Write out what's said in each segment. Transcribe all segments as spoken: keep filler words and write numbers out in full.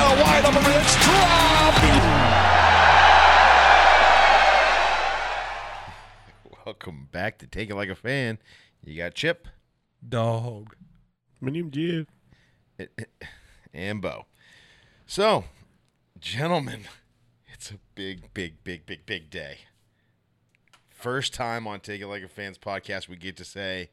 Ball wide open, and it's dropped. Welcome back to Take It Like a Fan. You got Chip. Dog. My name's Jeff. And Bo. So, gentlemen, it's a big, big, big, big, big day. First time on Take It Like a Fans podcast we get to say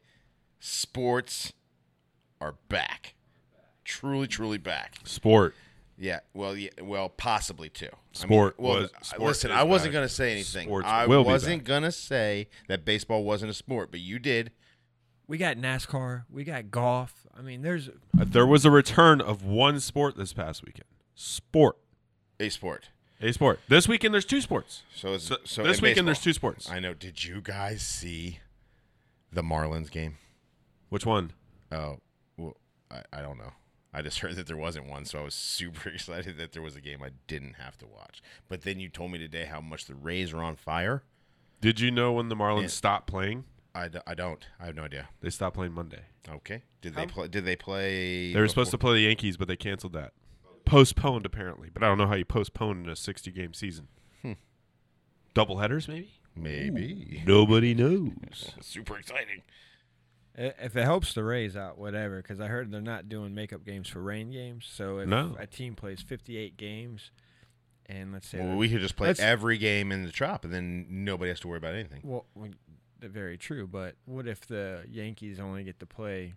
sports are back. Truly, truly back. Sport. Yeah, well, yeah, well, possibly too. Sport I mean, well, was- uh, sport listen, is I wasn't back. going to say anything. Sports I will be wasn't back. going to say that baseball wasn't a sport, but you did. We got NASCAR. We got golf. I mean, there's Uh, There was a return of one sport this past weekend. Sport. A sport. A sport. This weekend, there's two sports. So, it's, So, so this in weekend, there's baseball. two sports. I know. Did you guys see the Marlins game? Which one? Oh, well, I, I don't know. I just heard that there wasn't one, so I was super excited that there was a game I didn't have to watch. But then you told me today how much the Rays are on fire. Did you know when the Marlins Yeah. stopped playing? I, d- I don't. I have no idea. They stopped playing Monday. Okay. Did they play? Did they play? They were supposed to play the Yankees, but they canceled that. Postponed, apparently. But I don't know how you postpone in a sixty-game season. Hmm. Double headers, maybe? Maybe. Nobody knows. Super exciting. I- if it helps the Rays out, whatever. Because I heard they're not doing makeup games for rain games. So if No. a team plays fifty-eight games, and let's say, Well, they're- we could just play Let's- every game in the Trop, and then nobody has to worry about anything. well, we- they're very true. But what if the Yankees only get to play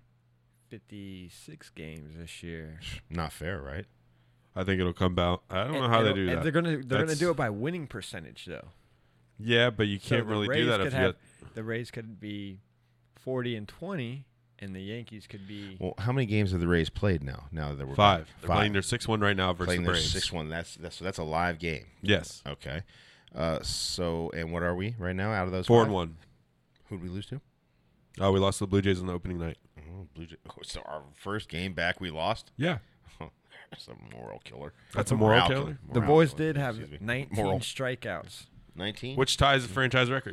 fifty-six games this year? Not fair, right? I think it'll come out. I don't know And how they it'll- do and that. They're gonna they're gonna That's- do it by winning percentage though. Yeah, but you So can't the really do Rays that could if you have- get, The Rays could be forty and twenty, and the Yankees could be. Well, how many games have the Rays played now? Now that we're five. back? They're playing their six one right now versus playing the their Braves. six one. That's that's so that's a live game. Yes. Okay. Uh, so and what are we right now out of those? Four five? and one. Who'd we lose to? Oh, we lost to the Blue Jays on the opening night. Oh, Blue Jay- oh, so our first game back, we lost. Yeah. That's a moral killer. That's a moral killer? The Moral boys killer, did have excuse me. nineteen Moral. strikeouts. nineteen. Which ties the franchise record.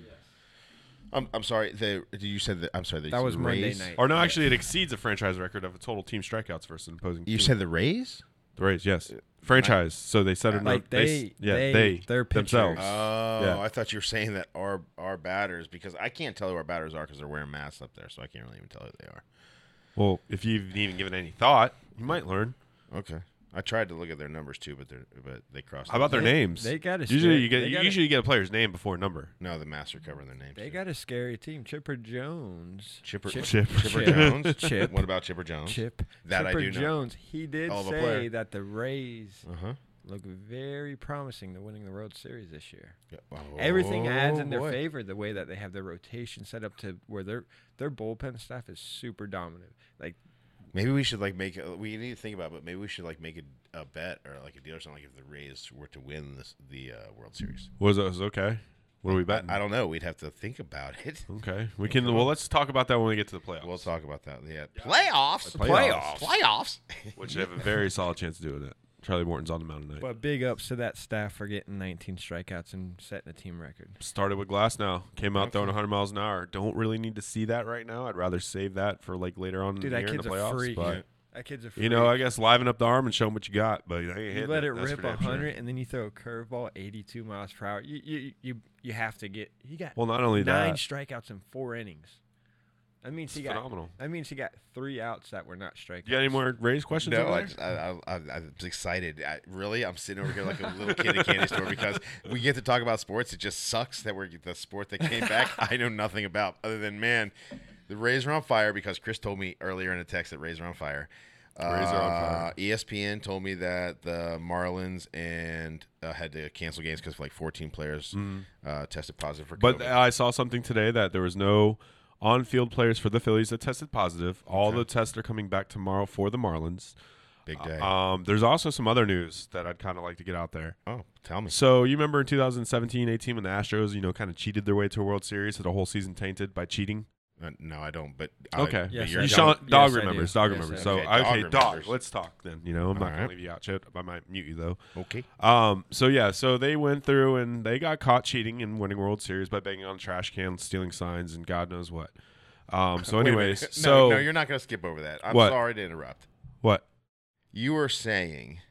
I'm I'm sorry. The you said that. I'm sorry. The That was Monday Rays? night. Or no, actually, it exceeds the franchise record of a total team strikeouts versus an opposing You team. said the Rays? The Rays, yes. Franchise. So they set it Like up. they- yeah, they- they, their pitchers. themselves. Oh, Yeah. I thought you were saying that our our batters, because I can't tell who our batters are because they're wearing masks up there, so I can't really even tell who they are. Well, if you've even given any thought, you might learn. Okay. I tried to look at their numbers too, but they but they crossed. How about their They- names? they got a usually scary- you get they got a- usually you get a player's name before a number. No, the master covering their names. They too. got a scary team. Chipper Jones. Chipper Chip. Chip. Chipper Jones. Chip. What about Chipper Jones? Chip. That I Chipper do know. Jones. He did Hell of a say player. that the Rays Uh huh. look very promising to winning the World Series this year. Oh, Everything adds in their boy. favor. The way that they have their rotation set up to where their their bullpen staff is super dominant. Like Maybe we should like make. A, we need to think about, it, but maybe we should like make a, a bet or like a deal or something. Like if the Rays were to win this the uh, World Series. Was it was it okay? What are we I, betting? I don't know. We'd have to think about it. Okay, we can. Well, let's talk about that when we get to the playoffs. We'll talk about that. Yeah. Playoffs. The playoffs. Playoffs. which they have a very solid chance to do with it. Charlie Morton's on the mound tonight. But big ups to that staff for getting nineteen strikeouts and setting a team record. Started with Glass now. Came out Okay. throwing one hundred miles an hour. Don't really need to see that right now. I'd rather save that for like later on Dude, in the that year in kid's the a playoffs. freak. But That kid's a freak. you know, I guess liven up the arm and show them what you got. But you, ain't you hitting let it That's rip for damn sure. one hundred, and then you throw a curveball eighty-two miles per hour. You you you you have to get. He got Well, not only nine that, strikeouts in four innings. That means it's he got. phenomenal. That means he got three outs that were not strikeouts. You got any more Rays questions? No, over I, there? just, I, I, I, I'm excited. I, really, I'm sitting over here like a little kid at a candy store because we get to talk about sports. It just sucks that we're the sport that came back. I know nothing about other than man, the Rays are on fire because Chris told me earlier in a text that Rays are on fire. Rays are on fire. Uh, E S P N told me that the Marlins and uh, had to cancel games because like fourteen players uh, tested positive for But COVID. I saw something today that there was no on-field players for the Phillies that tested positive. All Okay. the tests are coming back tomorrow for the Marlins. Big day. Um, there's also some other news that I'd kind of like to get out there. oh, tell me. So you remember in two thousand seventeen eighteen when the Astros, you know, kind of cheated their way to a World Series, had a whole season tainted by cheating? Uh, no, I don't. But I- Okay. but Yes, you're I You do. young- Sean, dog Yes, I remembers. do. Dog Yes, remembers. I So do. okay, Okay, dog dog, remembers. let's talk then. You know, I'm not All gonna right. leave you out, Chip. I might mute you though. Okay. Um. So yeah. So they went through and they got caught cheating and winning World Series by banging on trash cans, stealing signs, and God knows what. Um. So Wait a anyways, minute. so no, no, you're not going to skip over that. I'm What? sorry to interrupt. what? You were saying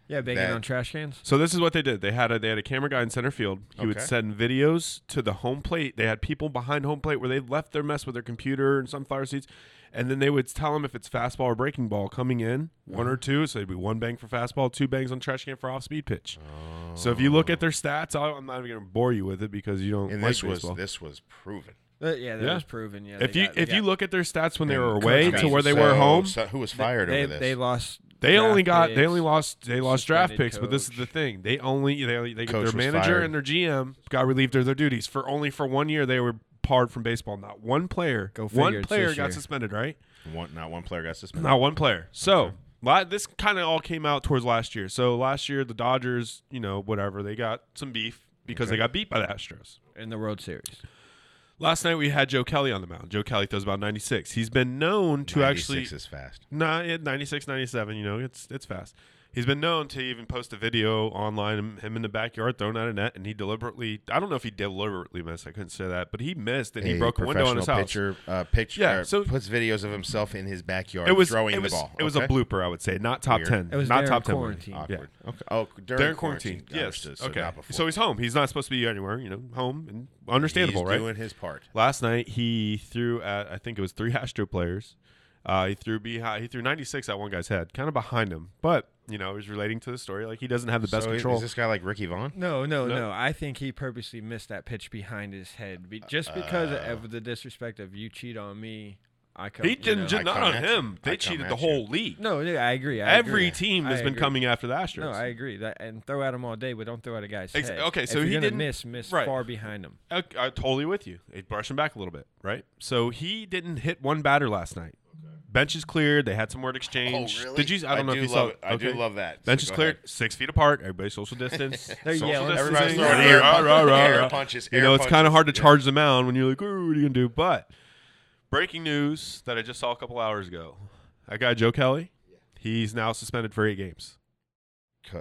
Yeah, banging that- on trash cans. So this is what they did. They had a they had a camera guy in center field. He would Okay. send videos to the home plate. They had people behind home plate where they left their mess with their computer and sunflower seeds, and then they would tell them if it's fastball or breaking ball coming in, one or two. So it'd be one bang for fastball, two bangs on trash can for off speed pitch. So if you look at their stats, I'll, I'm not even going to bore you with it because you don't And like this was baseball. this was proven. Uh, yeah, that Yeah. was proven. Yeah, if they you got- they if you got- look at their stats when they And were Coach away Beasley to where they so- were home, so who was fired they, over this? they lost. they only draft got they only picks. lost they lost draft suspended picks. But this is coach. the thing: they only they they Coach their was manager fired. and their G M got relieved of their duties for only for one year. They were parred from baseball. Not one player. Go figure, one it's player this got year. suspended. Right. one, not one player got suspended. Not one player. So la- this kind of all came out towards last year. So last year the Dodgers, you know, whatever, they got some beef because Okay. they got beat by the Astros. in the World Series. Last night we had Joe Kelly on the mound. Joe Kelly throws about ninety-six. He's been known to actually ninety-six is fast. Nah, it- ninety-six, ninety-seven, you know, it's it's fast. He's been known to even post a video online of him in the backyard throwing at a net, and he deliberately, I don't know if he deliberately missed, I couldn't say that, but he missed, and he A broke a window on his house. professional pitcher, uh, pitch, Yeah, uh, so- puts videos of himself in his backyard It was, throwing it the was, ball. it was Okay. a blooper, I would say, not top Weird. ten. It was not during top ten. quarantine. Awkward. Yeah. Okay. Oh, during, During quarantine, yes. Understood. So okay. not before. So he's home. He's not supposed to be anywhere, you know, home, and understandable, he's right? doing his part. Last night he threw at I think it was three Astro players. Uh, he threw behind. He threw ninety-six at one guy's head, kind of behind him. But you know, he's relating to the story. Like he doesn't have the best so control. Is this guy like Ricky Vaughn? No, no, No. no, I think he purposely missed that pitch behind his head, be, just because Uh. of the disrespect of you cheat on me. I come. he you didn't know. just I not come on at him. you. They I come cheated at the you. whole league. No, yeah, I agree. I Every agree. team I has been agree. coming after the Astros. No, I agree. That and throw at him all day, but don't throw at a guy's Ex- head. okay, If so you're he gonna didn't- miss, miss right. far behind him. I, I'm totally with you. They brushed him back a little bit, right? So he didn't hit one batter last night. Bench is cleared. They had some word exchange. Oh, really? Did you? I don't know do if you love saw it. I do Okay. love that. Bench So is go cleared, ahead. six feet apart. Everybody social distance. They're social yelling. Everybody's distancing. throwing Yeah, air, rah, punches, rah, rah, air rah. punches. You air know, it's kind of punches. hard to Yeah. charge the mound when you're like, oh, what are you gonna do? But breaking news that I just saw a couple hours ago: that guy Joe Kelly, he's now suspended for eight games. Co-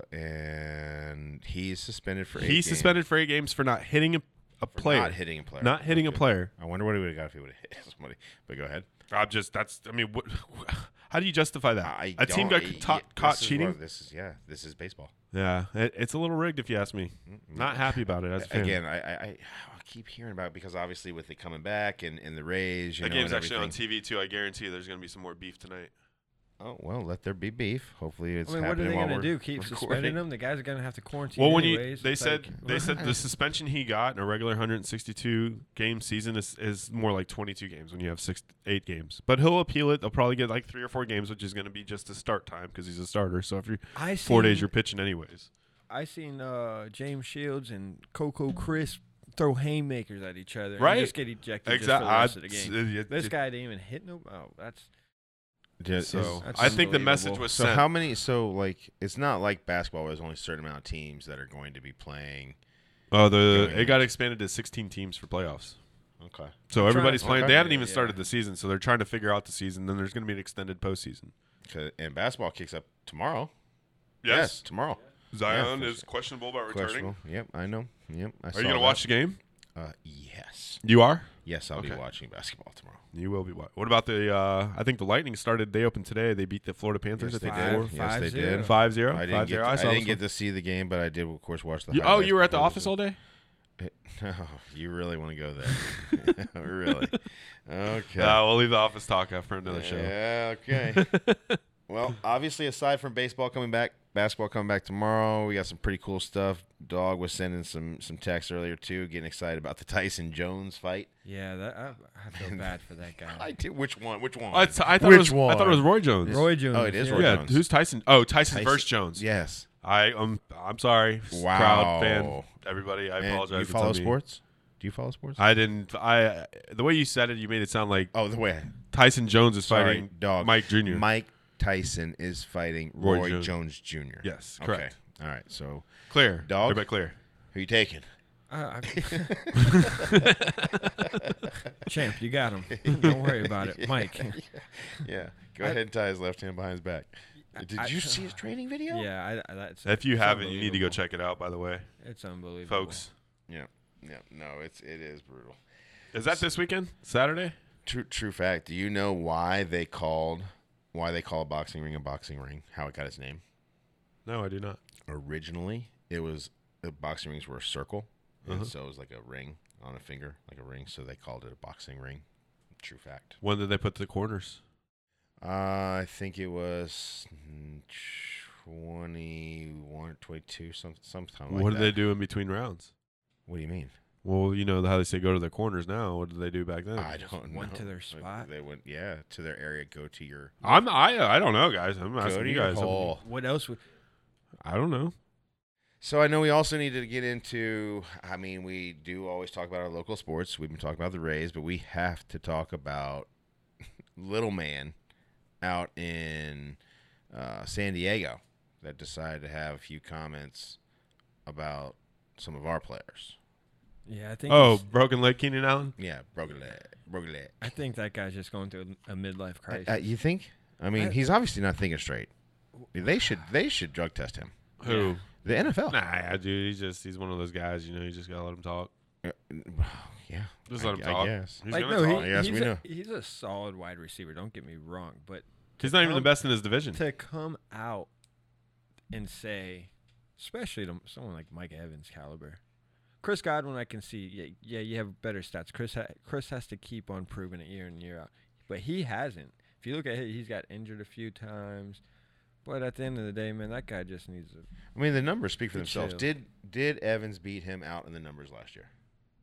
And he's suspended for eight He's games suspended for eight games for not hitting a, a for player, not hitting a player. not hitting a Okay. player. I wonder what he would have got if he would have hit somebody. But go ahead. I'm just that's. I mean, what, how do you justify that? I a team don't- got y- caught, y- caught this is cheating. what- this is yeah. This is baseball. Yeah, it, it's a little rigged if you ask me. Not happy about it as a fan. Again, I, I I I keep hearing about it because obviously with it coming back and, and the Rays, you that know, game's and actually on everything. T V too. I guarantee there's going to be some more beef tonight. Oh well, let there be beef. Hopefully, it's I mean, what are happening they while gonna we're do? Keep recording. suspending him? The guys are gonna have to quarantine. Well, when you anyways. they It's said like- they said the suspension he got in a regular one hundred sixty-two game season is, is more like twenty-two games when you have six eight games. But he'll appeal it. They'll probably get like three or four games, which is going to be just a start time because he's a starter. So if you're I four days, seen- you're pitching anyways. I seen uh, James Shields and Coco Crisp throw haymakers at each other Right. and just get ejected just for Exactly. the rest of the game. This This guy didn't even hit no. Oh, that's Just- So is- That's I think the unbelievable. message was So sent. how many? So like, it's not like basketball. Where there's only a certain amount of teams that are going to be playing. oh, the Going it got in. expanded to sixteen teams for playoffs. Okay. So everybody's to- playing. okay. They haven't Yeah, even yeah. started the season, so they're trying to figure out the season. Then there's going to be an extended postseason. 'Cause- And basketball kicks up tomorrow. Yes, tomorrow. Zion Yeah, for is questionable about returning. Questionable. Yep, I know. Yep, I Are saw you going to that. watch the game? Uh, yes. You are. Yes, I'll be Okay. watching basketball tomorrow. You will be. Wa- What about the? Uh, I think the Lightning started. They opened today. They beat the Florida Panthers. Yes, I they think did. four, Yes, five they zero. did. five zero. I didn't five get. zero. To, I I, saw didn't this get to see the game, but I did, of course, watch the. one. You- oh, highlights you were at the before office the- all day. No, you really want to go there? Really? Okay. Uh, we'll leave the office talk out for another show. Yeah. Okay. Well, obviously, aside from baseball coming back, basketball coming back tomorrow, we got some pretty cool stuff. Dog was sending some some texts earlier too, getting excited about the Tyson Jones fight. yeah. That I, I feel bad for that guy. I did. Which one? Which one? I, t- I thought Which it was. one? I thought it was Roy Jones. Roy Jones. Oh, it is yeah. Roy yeah. Jones. Who's Tyson? Oh, Tyson, Tyson- versus Jones. Yes. I um. I'm sorry. Wow. Crowd fan. Everybody. I Man, apologize. You It's follow on me. sports? Do you follow sports? I didn't. I the way you said it, you made it sound like oh, the way. Tyson Jones is Sorry, fighting dog. Mike Junior Mike Tyson is fighting Roy Roy, Jones. Jones. Junior Yes, Okay. correct. All right. So, Clear. Dog? Everybody clear. who you taking? I, I, Champ, you got him. Don't worry about it, Mike. Yeah. Go I- ahead and tie his left hand behind his back. Did I- you see his training video? Yeah, I, I, that's. If you it's haven't, you need to go unbelievable. check it out. By the way, It's unbelievable, folks. Yeah. Yeah. No, it's it is brutal. Is that this weekend? Saturday? True true fact. Do you know why they called why they call a boxing ring a boxing ring? How it got its name? No, I do not. Originally, it was the boxing rings were a circle, and Uh-huh. so it was like a ring on a finger, like a ring. So they called it a boxing ring. True fact. When did they put the corners? Uh, I think it was mm, twenty-one, twenty-two, some sometime like what that. did they do in between rounds? What do you mean? Well, you know how they say go to their corners now. What did they do back then? I don't know. went to their Like, spot? They went, yeah, to their area. Go to your, I'm I I don't know, guys. I'm go asking to you your guys. hole. What else would I don't know. So I know we also need to get into. I mean, we do always talk about our local sports. We've been talking about the Rays, but we have to talk about little man out in uh, San Diego that decided to have a few comments about some of our players. Yeah, I think. Oh, he's- broken leg, Keenan Allen. Yeah, broken leg, broken leg. I think that guy's just going through a midlife crisis. Uh, uh, you think? I mean, I- he's obviously not thinking straight. They should they should drug test him. Who? The N F L. Nah, dude. He's just he's one of those guys. You know, you just gotta let him talk. Uh, yeah. Just I, let him I talk. guess. He's like gonna no, talk. he, Yes, he's, we a, know. he's a solid wide receiver. Don't get me wrong, but He's not even the come- best in his division. to come out and say, especially to someone like Mike Evans caliber, Chris Godwin, I can see, yeah, yeah, you have better stats. Chris, ha- Chris has to keep on proving it year in year out, but he hasn't. If you look at it, he's got injured a few times, but at the end of the day, man, that guy just needs to. I mean, the numbers speak for Good themselves. chill. Did did Evans beat him out in the numbers last year?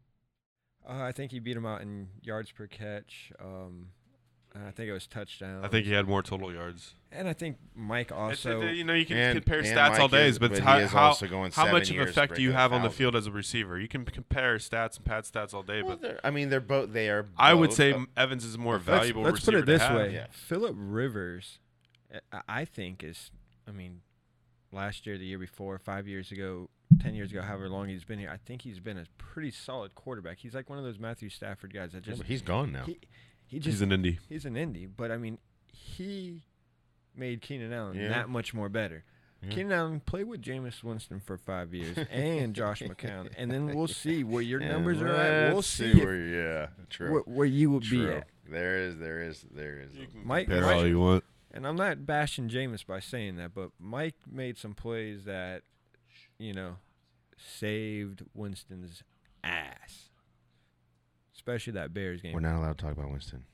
Uh, I think he beat him out in yards per catch. Um, and I think it was touchdowns. I think he had more total yards. and I think Mike It's- also. it- you know, you can And- compare and stats Mike all days, is- but, but he how, is how, also going how seven much of years effect do you breaking have a on the thousand. field as a receiver? You can p- compare stats and pad stats all day, Well, but they're- I mean, they're both. They are. I would both say a- Evans is a more let's, valuable let's put receiver it this to have. way: Yeah. Philip Rivers, uh, I- I think is. I mean, last year, the year before, five years ago, ten years ago, however long he's been here, I think he's been a pretty solid quarterback. He's like one of those Matthew Stafford guys that Yeah, just but he's gone now. he, he just He's an indie. he's an indie, but I mean, he made Keenan Allen Yeah. that much more better. Yeah. Keenan Allen played with Jameis Winston for five years and Josh McCown, and then we'll see where your And numbers are at. We'll let's see, if- where. Yeah, true. where, where you would be True. at. There is. There is. There is. Mike, Compare Mike all you want. and I'm not bashing Jameis by saying that, but Mike made some plays that, you know, saved Winston's ass, especially that Bears game. We're not allowed to talk about Winston.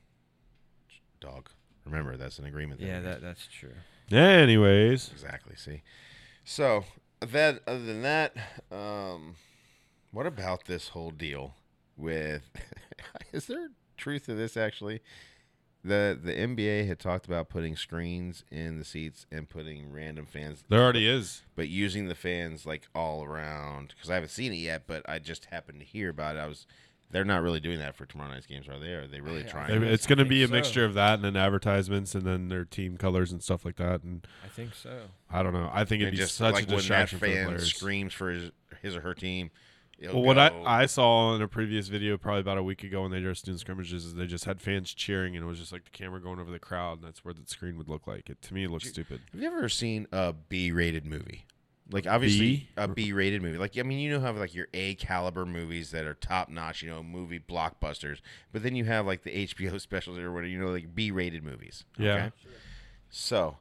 Dog. Remember, that's an agreement. yeah, we that made. that's true. Anyways, Exactly. See. So that. Other than that, um, what about this whole deal with? Is there truth to this actually? The the N B A had talked about putting screens in the seats and putting random fans, there already is. but using the fans like all around. Because I haven't seen it yet, but I just happened to hear about it. I was. They're not really doing that for tomorrow night's games, are they? Are they really I- I trying? think to? It's going to think be a so. mixture of that and then advertisements and then their team colors and stuff like that. And I think so. I don't know. I think it'd And be just such like a when that distraction for the fan players. screams for his, his or her team. it'll Well, what I, go- I saw in a previous video probably about a week ago when they were just doing scrimmages is they just had fans cheering and it was just like the camera going over the crowd and that's where the screen would look like. It to me it looks you- stupid. Have you ever seen a B-rated movie? Like obviously B? a B-rated movie. Like I mean, you know how like your A caliber movies that are top notch, you know, movie blockbusters. But then you have like the H B O specials or whatever, you know, like B-rated movies. Yeah. Okay? So,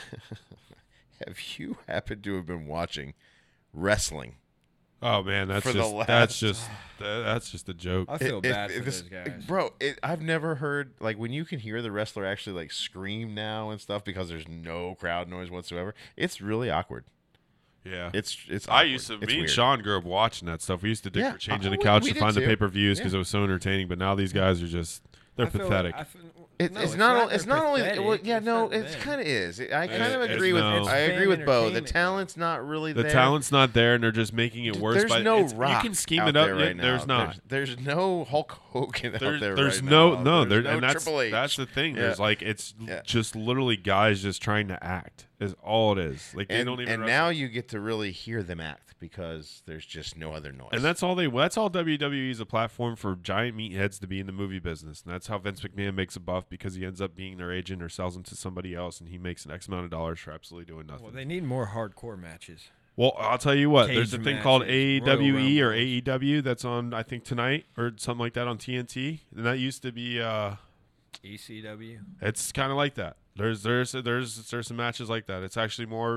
have you happened to have been watching wrestling? Oh man, that's For the just last- that's just that, that's just a joke. I feel It- it- bad it- for this- those guys. Bro, it, I've never heard like when you can hear the wrestler actually like scream now and stuff because there's no crowd noise whatsoever. It's really awkward. Yeah. It's it's. I awkward. used to. It's Me and weird. Sean grew up watching that stuff. We used to dig Yeah, for changing uh, the we- couch we to did find the too. pay per views because Yeah. it was so entertaining. But now these guys are just they're I feel pathetic. Like, I feel, It, no, it's, not. they're It's not only. pathetic, Well, yeah, it's no. not It them. kind of is. I kind It's- of it's agree with. no. I It's agree fan with Bo. The entertainment. talent's not really the there. talent's not there, and they're just making it D- worse. There's by, no it's- rock You can scheme out it up. there yeah, right now. there's not. There's, there's no Hulk Hogan out There's, there there's right no now. no, There's there, no and that's Triple H. that's the thing. Yeah. There's like it's Yeah. just literally guys just trying to act is all it is. Like they and don't even. and wrestle. now you get to really hear them act because there's just no other noise. And that's all they. That's all W W E is a platform for giant meatheads to be in the movie business, and that's how Vince McMahon makes a buff because he ends up being their agent or sells them to somebody else, and he makes an X amount of dollars for absolutely doing nothing. Well, they need more hardcore matches. Well, I'll tell you what. There's a Cage thing called matches, A E W E Royal or A E W that's on I think tonight or something like that on T N T, and that used to be. Uh, E C W. it's kind of like that. There's there's there's there's some matches like that. It's actually more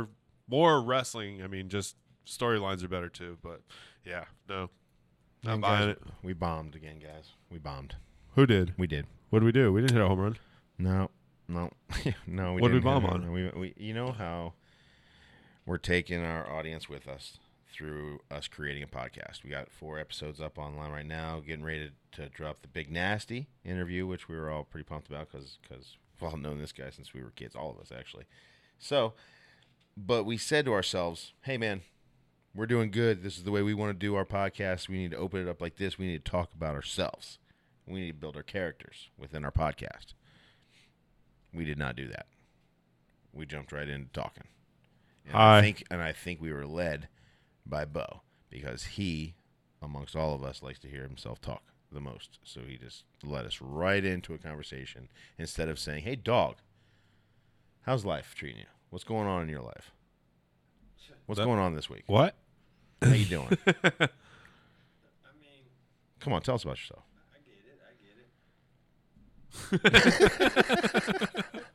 more wrestling. I mean, just storylines are better too. But yeah, no, not And buying guys, it. We bombed again, guys. We bombed. Who did? We did. What did we do? We didn't hit a home run. No, no, no. We What did we didn't bomb hit it. on? We, we, you know how we're taking our audience with us through us creating a podcast. We got four episodes up online right now, getting ready to, to drop the Big Nasty interview, which we were all pretty pumped about because because we've all known this guy since we were kids, all of us actually. So, but we said to ourselves, "Hey, man, we're doing good. This is the way we want to do our podcast. We need to open it up like this. We need to talk about ourselves. We need to build our characters within our podcast." We did not do that. We jumped right into talking. And Hi. I think and I think we were led by Bo because he, amongst all of us, likes to hear himself talk the most. So he just led us right into a conversation instead of saying, "Hey, dog, how's life treating you? What's going on in your life? What's That- going on this week? What? How you doing? I mean, Come on, tell us about yourself." I get it. I get it.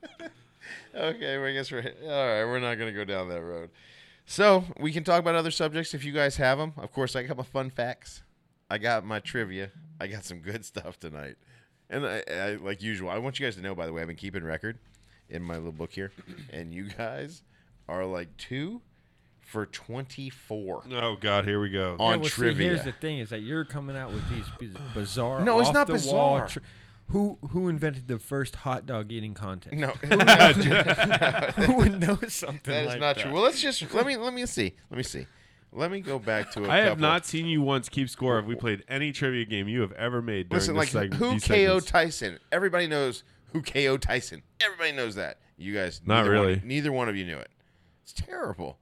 Okay, well, I guess we're all right. We're not going to go down that road. So we can talk about other subjects if you guys have them. Of course, I got my fun facts. I got my trivia. I got some good stuff tonight. And I, I, like usual, I want you guys to know, by the way, I've been keeping record in my little book here. And you guys are like two for twenty-four Oh God, here we go. on yeah, well, trivia. See, here's the thing: is that you're coming out with these biz- bizarre. No, it's off not the wall bizarre. tr- who who invented the first hot dog eating contest? No, Who would know something that is like not that? true. Well, let's just let me let me see. Let me see. Let me go back to a I have couple- not seen you once keep score if we played any trivia game you have ever made. During Listen, this like seg- who these K O'd segments. Tyson? Everybody knows who K O'd Tyson. Everybody knows that. You guys, Not neither one- really. neither one of you knew it. It's terrible.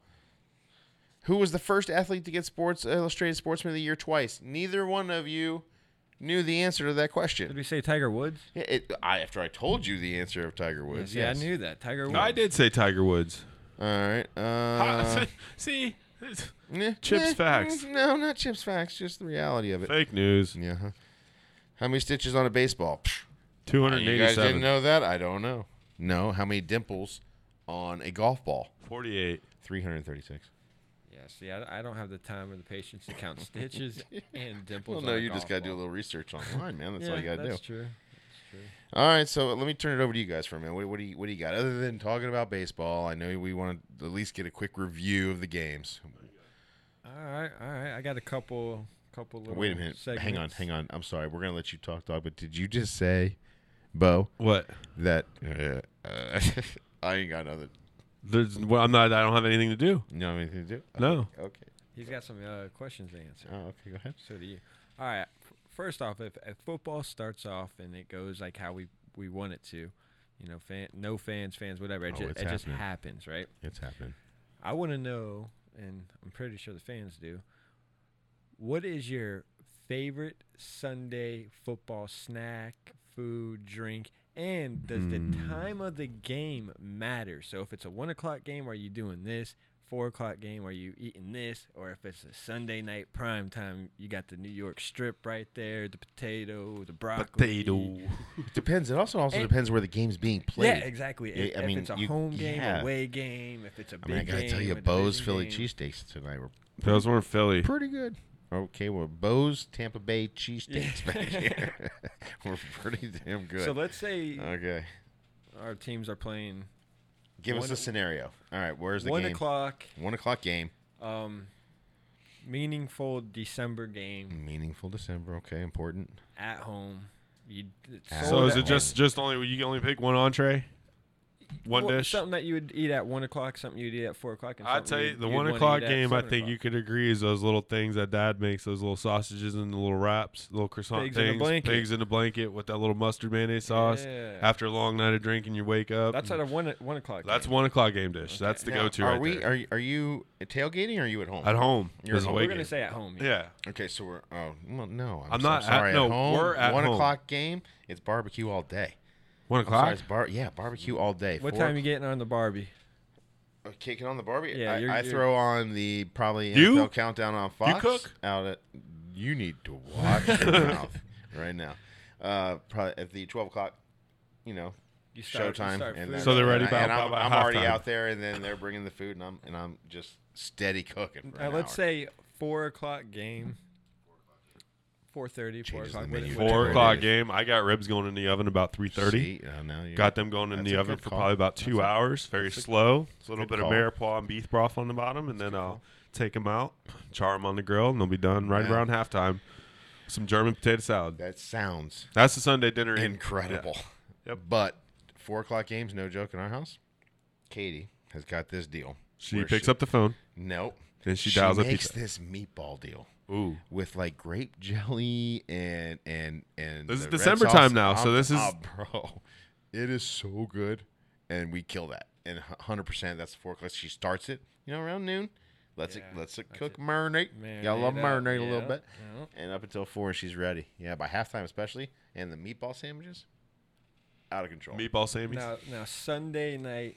Who was the first athlete to get Sports Illustrated Sportsman of the Year twice? Neither one of you knew the answer to that Did question. we say Tiger Woods? Yeah, it, I, after I told you the answer of Tiger Woods, yeah, yes. I knew that Tiger Woods. No, I did say Tiger Woods. All right. Uh, See, eh, Chips eh, facts. mm, No, not Chips facts. Just the reality of it. fake news. Yeah. huh. How many stitches on a baseball? Psh, Two You hundred guys didn't eighty-seven. know that? I don't know. No. How many dimples on a golf ball? Forty-eight. three hundred thirty-six. Yeah, see, I, I don't have the time or the patience to count stitches and dimples. Well, on no, a you just golf got to do a ball. little research online, man. That's yeah, all you got to do. That's true. That's true. All right, so let me turn it over to you guys for a minute. What, what do you What do you got other than talking about baseball? I know we want to at least get a quick review of the games. All right, all right. I got a couple, couple little. Wait a minute. Segments. Hang on, hang on. I'm sorry. We're gonna let you talk, dog. But did you just say, Bo, What? that uh, uh, I ain't got nothing? There's. Well, I'm not. I don't have anything to do. You know anything to do? No. Okay. He's got some uh, questions to answer. Oh, okay. Go ahead. So do you. All right. f- First off, if, if football starts off and it goes like how we, we want it to, you know, fan, no fans, fans, whatever, it, Oh, ju- it's it just happening. happens, right? It's happening. I want to know, and I'm pretty sure the fans do, what is your favorite Sunday football snack, food, drink, and does the Mm. time of the game matter? So if it's a one o'clock game, are you doing this? Four o'clock game, are you eating this? Or if it's a Sunday night prime time, you got the New York strip right there, the potato, the broccoli. Depends. It also also And- depends where the game's being played. Yeah, exactly. Yeah, If, I if mean, it's a you- home game, yeah. away game, if it's a I big mean, I gotta game, tell you, a Bo's division Philly game. cheesesteaks tonight were Those weren't Philly. pretty good. Okay, well, Bo's Tampa Bay cheesesteaks Yeah. back here were pretty damn good. So let's say okay, our teams are playing give us one- a scenario. All right, where's the one game? o'clock, One o'clock game. um, meaningful December game Meaningful December. Okay, important. at home. You it's So So sold is at it just home. just only you can only pick one entree, one Well, dish? Something that you would eat at one o'clock, something you'd eat at four o'clock. And I'd something tell you you'd- the you'd one wanna o'clock eat at game. I seven think o'clock. you could agree is those little things that Dad makes, those little sausages and the little wraps, little croissant Pigs in a things, blanket. pigs in a blanket with that little mustard mayonnaise sauce. Yeah. After a long night of drinking, you wake up. That's at a one one o'clock. That's game. one o'clock game dish. Okay. That's the Now, go-to are right we? there. Are you, are you tailgating or are you at home? At home. You're is at a home. away We're gonna game. say at home. Yeah. Okay, so we're. Oh well, no. I'm, I'm so not at- sorry. no, at home. we're at one home. o'clock game. It's barbecue all day. One I'm sorry, o'clock. it's bar. Yeah, barbecue all day. What Four- time you getting on the Barbie? Uh, Kicking on the Barbie. Yeah, I, you're- I you're- throw on the probably You? N F L countdown on Fox. cook? Out at. You need to watch your mouth right now. Uh, probably at the twelve o'clock. You know, You start, you showtime, start and food then, So they're ready and, I- and about- I'm, about I'm already halftime. out there, and then they're bringing the food, and I'm and I'm just steady cooking. For Uh, an let's hour. say four o'clock game. Four thirty, four Changes the o'clock. menu. whatever Four it Whatever o'clock is. game. I got ribs going in the oven about three thirty. See, uh, now you're- Got them going in That's the a oven good for call. probably about two That's a- hours. Very that's a slow. It's a little good bit call. of mirepoix and beef broth on the bottom, and then good I'll call. take them out, char them on the grill, and they'll be done right Man. around halftime. Some German potato salad. That sounds That's the Sunday dinner. eating. incredible. Yep. But four o'clock games, no joke in our house. Katie has got this deal. She where picks up the phone, Nope. then she, dials up makes pizza. this meatball deal Ooh, with like grape jelly and and and. This is the red December sauce. time now, so I'm- this is- oh, bro. It is so good, and we kill that. And hundred percent, that's the four o'clock. She starts it, you know, around noon. Let's it Yeah, let's it that's cook it. marinate. Gotta love Marinate up, marinate a little yeah, bit, yeah. and up until four, she's ready. Yeah, by halftime especially, and the meatball sandwiches, out of control. meatball sandwich. Now, now Sunday night,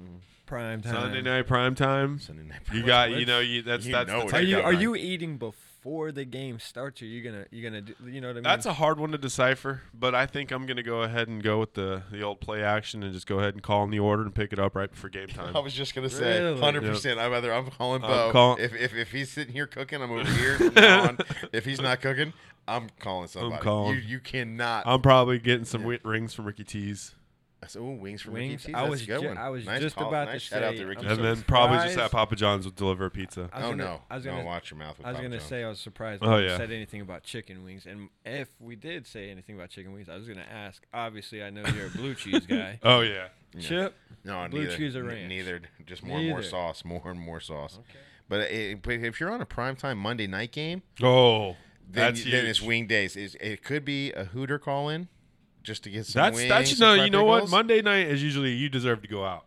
prime time. Sunday night prime time. Sunday night. You brunch. got, let's- you know, you that's you that's know the it. Are takeout you are night. you eating before the game starts? Or are you gonna you gonna do, you know what I mean? That's a hard one to decipher, but I think I'm gonna go ahead and go with the the old play action and just go ahead and call in the order and pick it up right before game time. I was just gonna say, Really? hundred percent. I rather I'm calling I'm Bo. call- if, if if he's sitting here cooking, I'm over here. from now on. If he's not cooking, I'm calling somebody. calling. You you cannot. I'm probably getting some wi- rings from Ricky T's, So, ooh, wings from Wings? Ricky T's. I That's was a good ju- one. I was nice just call. about nice to shout out say, to Ricky. I'm and then T's. probably just surprised- at Papa John's will deliver a pizza. I was Oh gonna, no! I was no, gonna watch your mouth. With I was Papa gonna John's. say I was surprised Oh, when you yeah. said anything about chicken wings, and if we did say anything about chicken wings, I was gonna ask. Obviously, I know you're a blue cheese guy. Oh yeah, Yeah. Chip, No, blue neither. cheese or N- ranch? Neither. Just more and more Neither. sauce. More and more sauce. Okay. But, it, but if you're on a primetime Monday night game, oh, then, that's you- then it's huge. wing days. It's, it could be a Hooter call in, just to get some That's wings. that's some no, fried you know what? pickles. Monday night is usually you deserve to go out.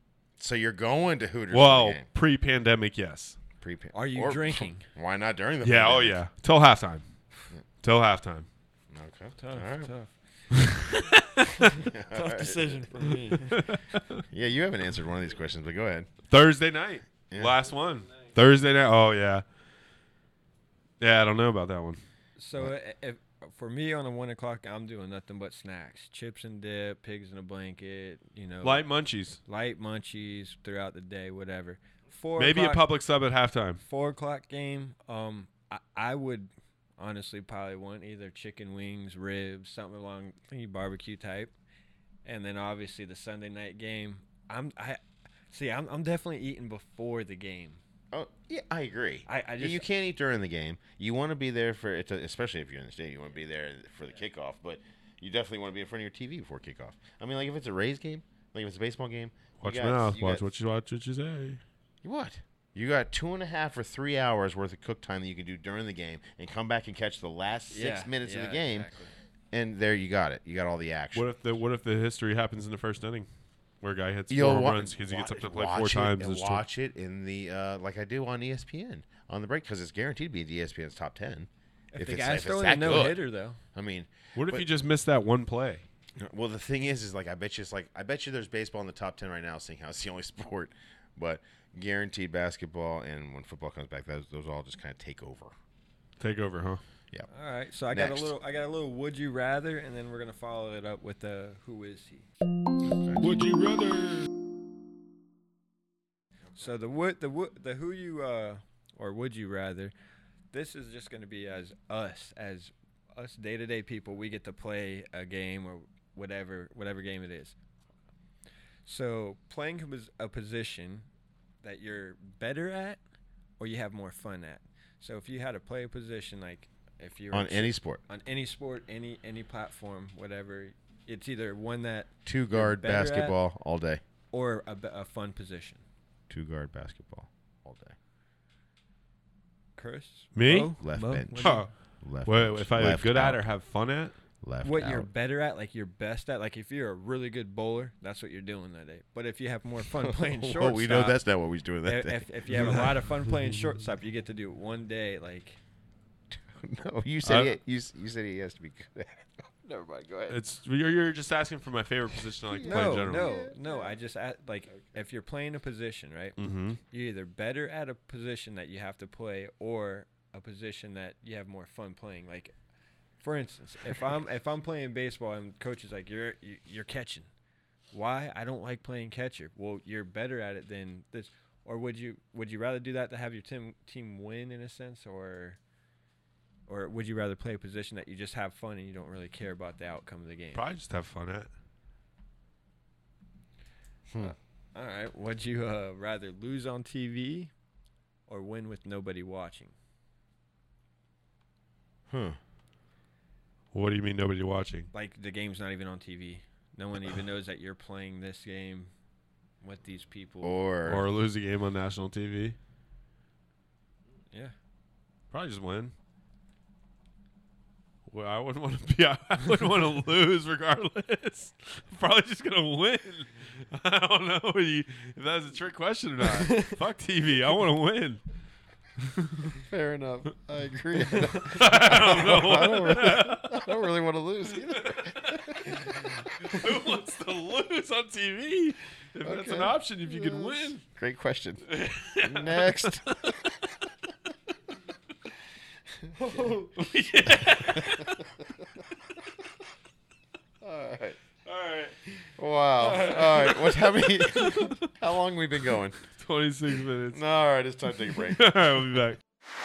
So you're going to Hooters. for the Well, game. pre-pandemic, yes. Pre- Are you or- drinking? Why not during the? Yeah, oh pandemic? yeah, till halftime. Till halftime. Okay. Tough, All right. tough, tough decision for me. Yeah, you haven't answered one of these questions, but go ahead. Thursday night, Yeah. last one. Thursday night. Oh yeah. Yeah, I don't know about that one. So i- if for me on a one o'clock, I'm doing nothing but snacks, chips and dip, pigs in a blanket, you know, Light munchies. light munchies throughout the day, whatever. Four Maybe a o'clock- public sub at halftime. four o'clock game. Um, I, I would honestly probably want either chicken wings, ribs, something along the barbecue type, and then obviously the Sunday night game. I'm I see. I'm I'm definitely eating before the game. Oh, yeah, I agree. I- I You- you just- can't eat during the game. You want to be there for it, especially if you're in the stadium. You want to be there for the kickoff, but you definitely want to be in front of your T V before kickoff. I mean, like if it's a Rays game, like if it's a baseball game, you Watch got- your mouth. you Watch got- what you watch what you say. What? You got two and a half or three hours worth of cook time that you can do during the game, and come back and catch the last six Yeah, minutes of yeah, the game, exactly. and there you got it. You got all the action. What if the what if the history happens in the first inning, where a guy hits You'll four home wa- runs because he gets up to play watch four it times? and It's just- watch it in the uh, like I do on E S P N on the break because it's guaranteed to be in E S P N's top ten. If, the it's, guy's if it's throwing that a no good. hitter though, I mean, What if but- you just missed that one play? well, the thing is, is like I bet you it's like I bet you there's baseball in the top ten right now, seeing how it's the only sport, but guaranteed basketball and when football comes back, those those all just kind of take over. Take over, huh? Yeah. all right. So I got Next. a little. I got a little. Would you rather, and then we're gonna follow it up with uh, who is he? Would you rather? So the would the would the who you uh or would you rather? This is just gonna be as us as us day to day people. We get to play a game or whatever whatever game it is. So playing a pos- a position that you're better at or you have more fun at. So if you had to play a position like if you're On any sport, on any sport, any any platform, whatever, it's either one that two guard better at- basketball all day. or a, be- a fun position. Two guard basketball all day. Chris, Me? Mo? Left Mo? bench. What do you- Huh. Left. Wait, bench, if I'm left good out, at or have fun at? left what out. you're better at, like you're best at, like if you're a really good bowler, that's what you're doing that day. But if you have more fun playing Well, shortstop, we know that's not what we was doing that if, day. if, if you have a lot of fun playing shortstop, you get to do it one day. Like No, you said Uh, he, you, s- you said he has to be good at it. Never mind. Go ahead. It's you're, you're just asking for my favorite position I like to play in no, general. no, no. I just at, like if you're playing a position, right? Mm-hmm. You're either better at a position that you have to play, or a position that you have more fun playing. Like, for instance, if I'm if I'm playing baseball and coach is like you're you- you're catching, Why? I don't like playing catcher. Well, you're better at it than this. Or would you would you rather do that to have your team team win in a sense, or or would you rather play a position that you just have fun and you don't really care about the outcome of the game? Probably just have fun at. Hmm. Uh, all right. Would you uh, rather lose on T V or win with nobody watching? Huh. What do you mean nobody watching? Like the game's not even on T V. No one even knows that you're playing this game with these people. Or, Or lose a game on national T V? Yeah. Probably just win. Well, I wouldn't want to be. I wouldn't want to lose regardless. I'm probably just gonna win. I don't know if that's a trick question or not. Fuck T V. I want to win. fair enough. I agree. I don't know. I don't really, I don't really want to lose either. Who wants to lose on T V? If that's Okay. an option, if you could Yes. win. Great question. Next. All right. All right. Wow. All right. What? How many? How long we been going? twenty-six minutes. All right. It's time to take a break. All right, we'll be back.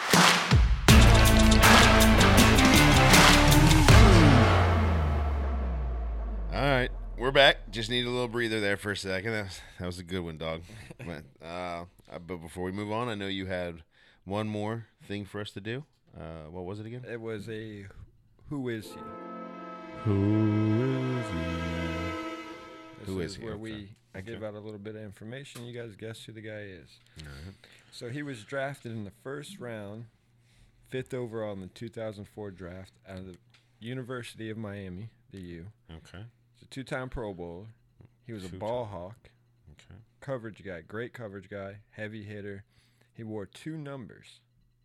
All right. We're back. Just need a little breather there for a second. That was, that was a good one, dog. But, uh, uh, but before we move on, I know you had one more thing for us to do. Uh, what was it again? It was a who is he? Who is he? This Who is is he? where Okay. we I Okay. give out a little bit of information. You guys guess who the guy is. All right. So he was drafted in the first round, fifth overall in the two thousand four draft out of the University of Miami, the U. Okay. He's a two-time Pro Bowler. He was a Two-time. ball hawk, Okay. coverage guy, great coverage guy, heavy hitter. He wore two numbers.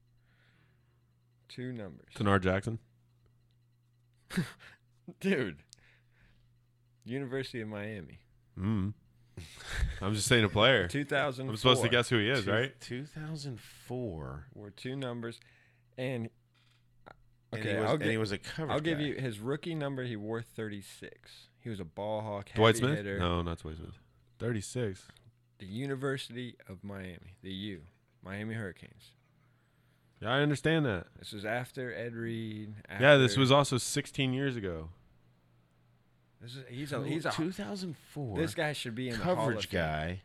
Two numbers. Tanar Jackson. Dude. University of Miami. Mm. I'm just saying a player. two thousand four. I'm supposed to guess who he is, Two- right? two thousand four. Wore two numbers. And And okay, he was, I'll, and gi- he was a coverage I'll give guy. you his rookie number. He wore thirty-six. He was a ball hawk, heavy Dwight Smith? hitter. No, not Dwight Smith. thirty-six. The University of Miami, the U, Miami Hurricanes. Yeah, I understand that. This was after Ed Reed. Yeah, this after- was also sixteen years ago. This is he's a he's a two thousand four. this guy should be in the Hall of coverage Fame. guy.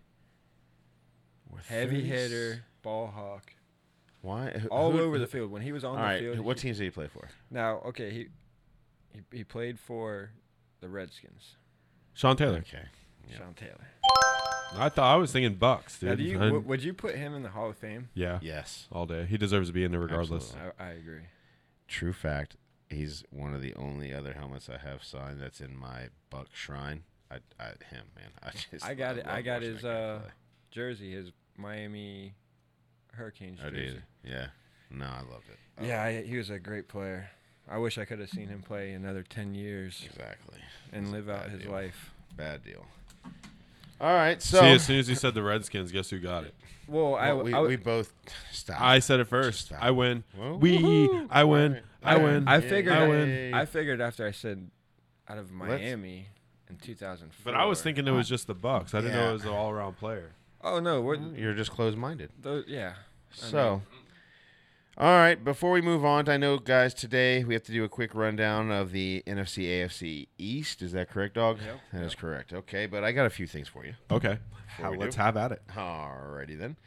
with Heavy thirty hitter, ball hawk, Why? Who- all who- over the who- field. When he was on All the right. field, What he- teams did he play for? now okay he, he he played for the Redskins. Sean Taylor. Okay. Yeah. Sean Taylor. I thought I was thinking Bucks, dude. Now, do you I- w- would you put him in the Hall of Fame? yeah, Yes. all day. He deserves to be in there regardless. Absolutely. I, I agree. True fact. He's one of the only other helmets I have signed that's in my Buck shrine. I, I him man. I just. I got love it. I got watching his that guy uh, play. jersey, his Miami Hurricanes I jersey. did. Yeah. No, I loved it. Yeah, I, he was a great player. I wish I could have seen him play another ten years Exactly. and It's a live out bad his deal. life. Bad deal. All right. So. See, as soon as he said the Redskins, guess who got it? Well, I, Well, we, I, we both stop. I said it first. Stop. I win. Whoa, We. woohoo. I win. All I right. win. I figured I I, win. I figured after I said out of Miami in two thousand four. But I was thinking it was just the Bucks. I didn't know Yeah. it was an all-around player. Oh no, we're You're just closed-minded. those, yeah. I So, mean- all right. Before we move on, I know, guys, today we have to do a quick rundown of the N F C A F C East. Is that correct, dog? Yep, That is yep. correct. Okay, but I got a few things for you. Okay. Before we Let's do. have at it. Alrighty then.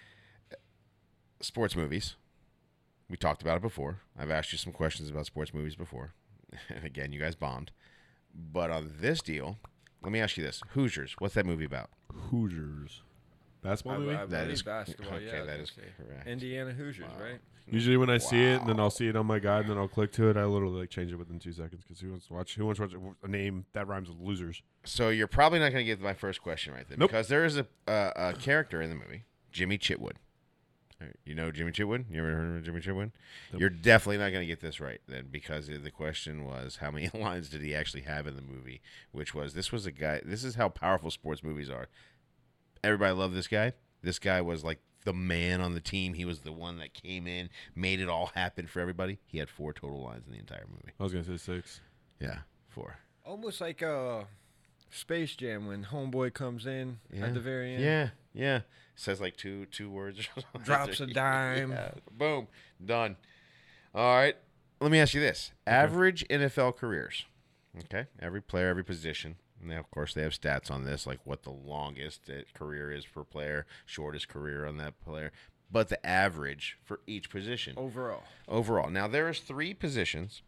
Sports movies. We talked about it before. I've asked you some questions about sports movies before. And again, you guys bombed. But on this deal, let me ask you this. Hoosiers, what's that movie about? Hoosiers. Basketball I, movie? I That believe is- basketball. okay, yeah, I was that gonna is say. correct. Indiana Hoosiers, Wow. right? Usually when I see it, and then Wow. I'll see it on my guide, and then I'll click to it. I literally like change it within two seconds because who wants to watch? Who wants to watch a name that rhymes with losers? So you're probably not going to get my first question right then. Nope. Because there is a, uh, a character in the movie, Jimmy Chitwood. All right, you know Jimmy Chitwood? You ever heard of Jimmy Chitwood? Nope. You're definitely not going to get this right then, because the question was how many lines did he actually have in the movie? Which was, this was a guy, this is how powerful sports movies are. Everybody loved this guy. This guy was like the man on the team. He was the one that came in, made it all happen for everybody. He had four total lines in the entire movie. I was gonna say six. Yeah, four. Almost like uh, Space Jam when Homeboy comes in Yeah. at the very end. Yeah, yeah. Says like two two words. or something. Drops a dime. Yeah. Boom. Done. All right. Let me ask you this: average N F L careers. Okay, every player, every position. Now, of course, they have stats on this, like what the longest uh, career is per player, shortest career on that player, but the average for each position Overall. overall. Now, there is three positions.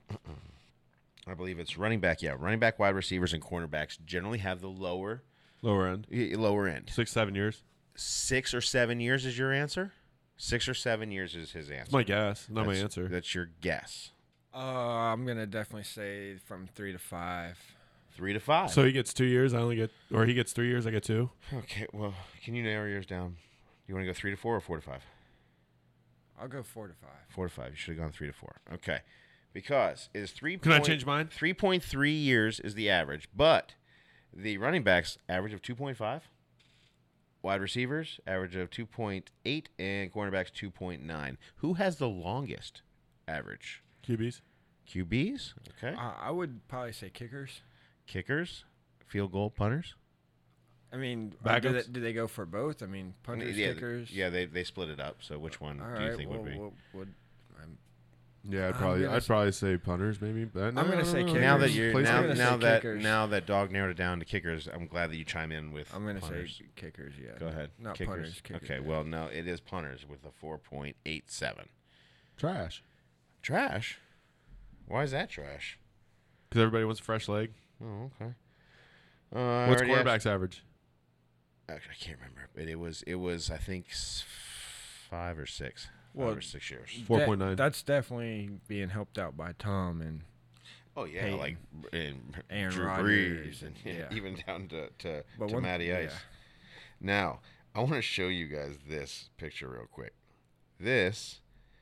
I believe it's running back. Yeah, running back, wide receivers, and cornerbacks generally have the lower Lower end. y- lower end. Six, seven years. Six or seven years is your answer. Six or seven years is his answer. That's my guess, not my That's- answer. That's your guess. Uh, I'm gonna definitely say from three to five. Three to five. So he gets two years. I only get, or he gets three years. I get two. Okay, well, can you narrow yours down? You want to go three to four or four to five? I'll go four to five. Four to five. You should have gone three to four. Okay, because it is three. Can I point- change mine? Three point three years is the average, but the running backs average of two point five, wide receivers average of two point eight, and cornerbacks two point nine. Who has the longest average? Q Bs. Q Bs. Okay. Uh, I would probably say kickers. Kickers, field goal punters. I mean, uh, do, they, Backups? do they go for both? I mean, punters, yeah, kickers. yeah, they they split it up. So which one All do you right. think well, would be? well, would I'm, Yeah, I'd I'm probably, gonna I'd s- probably say punters, maybe. But no, I'm gonna no, say no, no. kickers. Now that you're Place now, I'm gonna now say that kickers. now that dog narrowed it down to kickers, I'm glad that you chime in with. I'm gonna punters. say kickers. Yeah. Go ahead. Not kickers. punters. Kickers. Okay. Well, no, it is punters with a four point eight seven. Trash. Trash. Why is that trash? Because everybody wants a fresh leg. Oh, okay. Uh, I What's already asked- quarterback's average? Actually, I can't remember, but it was it was I think s- five or six. Well, five or six years. four point nine. That- That's definitely being helped out by Tom and Oh yeah, Peyton. like and Aaron Drew Rodgers Brees and and- yeah. even down to to, But to one- Matty Ice. yeah. Now, I want to show you guys this picture real quick. This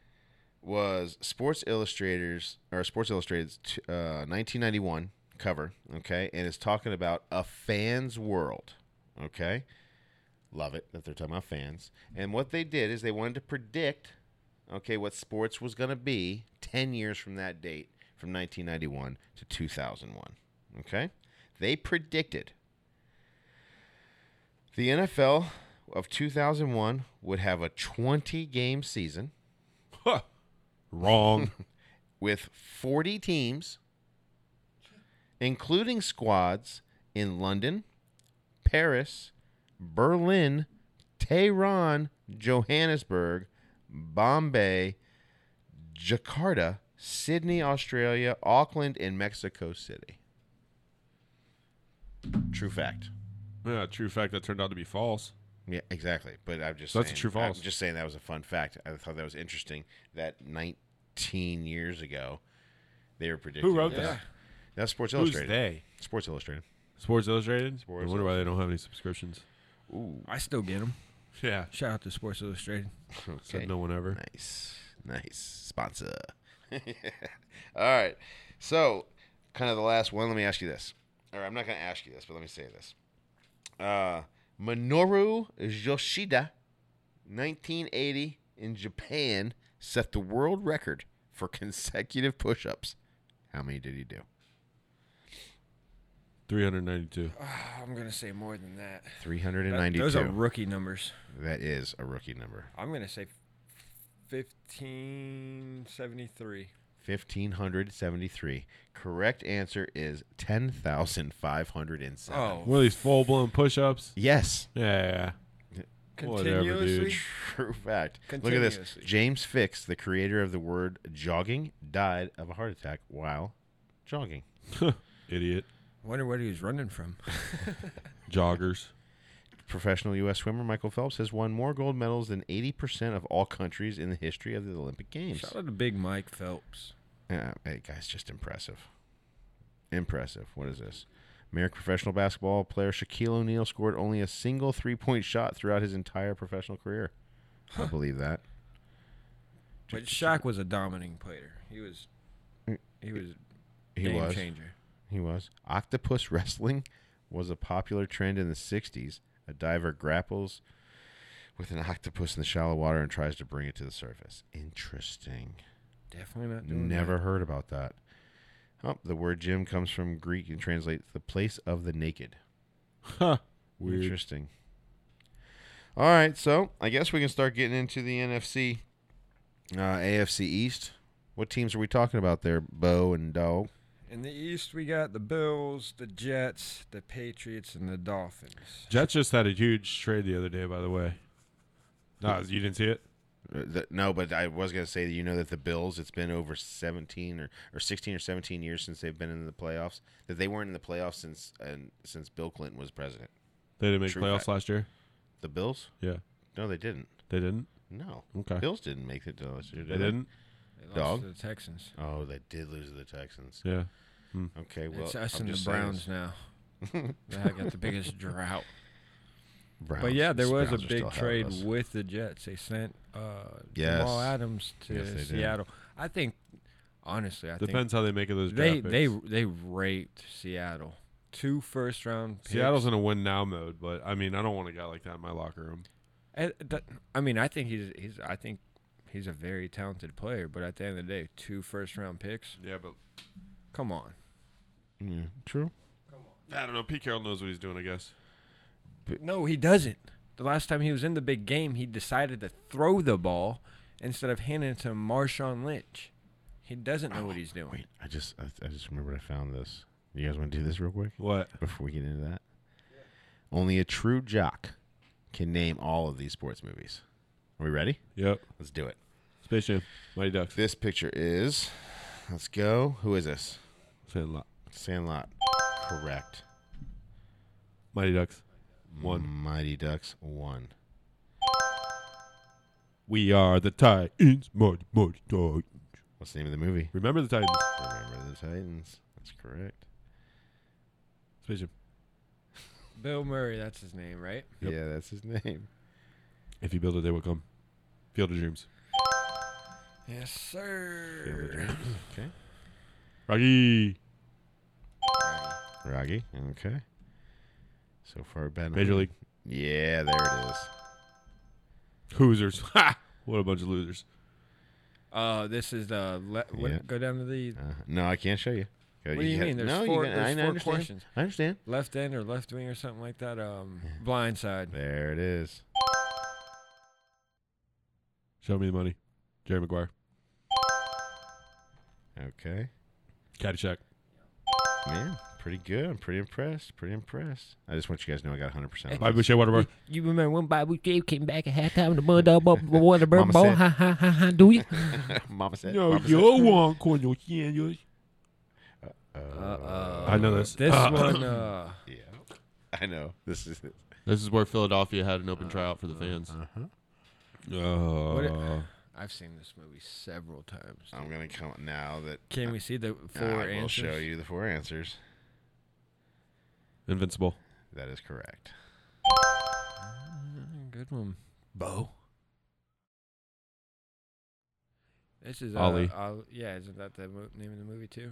was Sports Illustrators or Sports Illustrated's t- uh, nineteen ninety-one cover, okay, and it's talking about a fan's world, okay. Love it that they're talking about fans. And what they did is they wanted to predict, okay, what sports was going to be ten years from that date, from nineteen ninety-one to two thousand one, okay. They predicted the N F L of two thousand one would have a twenty-game season Huh. Wrong. with forty teams, including squads in London, Paris, Berlin, Tehran, Johannesburg, Bombay, Jakarta, Sydney, Australia, Auckland, and Mexico City. True fact. Yeah, true fact that turned out to be false. Yeah, exactly. But I'm just So that's saying, a true false. I'm just saying that was a fun fact. I thought that was interesting that nineteen years ago they were predicting. Who wrote this. that? That's Sports Who's Illustrated. they? Sports Illustrated. Sports Illustrated? Sports I wonder why they don't have any subscriptions. Ooh. I still get them. Yeah. Shout out to Sports Illustrated. Okay. Said no one ever. Nice. Nice. Sponsor. All right. So, kind of the last one. Let me ask you this. Or I'm not going to ask you this, but let me say this. Uh, Minoru Yoshida, nineteen eighty in Japan, set the world record for consecutive push-ups. How many did he do? three hundred ninety-two. Ah, I'm gonna say more than that. three hundred That- ninety-two. those are rookie numbers. That is a rookie number. I'm gonna say fifteen seventy-three. fifteen seventy-three. Correct answer is ten thousand five hundred seven. Oh, One of these full blown push ups. Yes. Yeah, yeah, yeah. Whatever, continuously. dude. True fact. Look at this. Continuously. James Fix, the creator of the word jogging, died of a heart attack while jogging. Idiot. Wonder what he was running from. Joggers. Professional U S swimmer Michael Phelps has won more gold medals than eighty percent of all countries in the history of the Olympic Games. Shout out to Big Mike Phelps. Yeah, hey, guys, just impressive. Impressive. What is this? American professional basketball player Shaquille O'Neal scored only a single three-point shot throughout his entire professional career. I believe that. But Shaq was a dominating player. He was. He was. He game was. changer. He was. Octopus wrestling was a popular trend in the sixties. A diver grapples with an octopus in the shallow water and tries to bring it to the surface. Interesting. Definitely not doing Never heard about that. Oh, the word gym comes from Greek and translates the place of the naked. Huh. Weird. Interesting. All right, so I guess we can start getting into the N F C, uh, A F C East. What teams are we talking about there, Bo and Dog? In the East, we got the Bills, the Jets, the Patriots, and the Dolphins. Jets just had a huge trade the other day, by the way. No, you didn't see it? Uh, the, no, but I was going to say that you know that the Bills, it's been over seventeen or, or sixteen or seventeen years since they've been in the playoffs, that they weren't in the playoffs since and since Bill Clinton was president. They didn't make True playoffs fact. last year? The Bills? Yeah. No, they didn't. They didn't? No. Okay. Bills didn't make it to last year, did They didn't? They lost Dog? to the Texans. Oh, they did lose to the Texans. Yeah. Okay, well, it's us I'm and the just saying Browns now. They got the biggest drought. Browns, But yeah, there was a Browns are still big ahead of trade us. with the Jets. They sent uh, Yes. Jamal Adams to Yes, they did. Seattle. I think, honestly, I Depends how they make it those think draft they picks. they they raped Seattle. Two first round picks. Seattle's in a win now mode, but I mean, I don't want a guy like that in my locker room. And that- I mean, I think he's he's I think he's a very talented player. But at the end of the day, two first round picks. Yeah, but Come on. Yeah, true. I don't know. Pete Carroll knows what he's doing, I guess. No, he doesn't. The last time he was in the big game, he decided to throw the ball instead of handing it to Marshawn Lynch. He doesn't know what he's doing. Wait, I just I, I just remembered I found this. You guys want to do this real quick What? before we get into that? Only a true jock can name all of these sports movies. Are we ready? Yep. Let's do it. Space Jam. Mighty Ducks. This picture is. Let's go. Who is this? Sandlot. Sandlot. Correct. Mighty Ducks. One. Mighty Ducks. One. We are the Titans. Mighty, mighty Titans. What's the name of the movie? Remember the Titans. Remember the Titans. That's correct. Space Jam. Bill Murray, that's his name, right? Yep. Yeah, that's his name. If you build it, they will come. Field of Dreams. Yes, sir. Field of Dreams. Okay. Rocky. Raggy. Okay. So far, Ben. Major League. Yeah, there it is. Hoosers. Ha! What a bunch of losers. Uh, this is the le- what, Yeah. go down to the Uh, no, I can't show you. Go- What do you got- mean? There's no, four- you got, there's I, four I understand. questions. I understand. left end or left wing or something like that. Um, blind side. There it is. Show me the money. Jerry Maguire. Okay. Caddyshack. Man, pretty good. I'm pretty impressed. Pretty impressed. I just want you guys to know I got one hundred percent on Bobby this. Boucher Waterboy. You remember when Bobby Dave came back at halftime? The mud up, up, water Mama ball. said. Ha ha ha ha. Do you? Mama said. No, Mama said. you want Cornel Sanders. Uh, I know this. This Uh, one. Uh, Yeah. I know. This is it. This is where Philadelphia had an open tryout for the fans. Uh-huh. What it- Uh, I've seen this movie several times. I'm going to come now that Can we see the four I will answers? show you the four answers. Invincible. That is correct. Mm, Good one, Bo. This is uh, Ollie. uh, yeah, isn't that the mo- name of the movie too?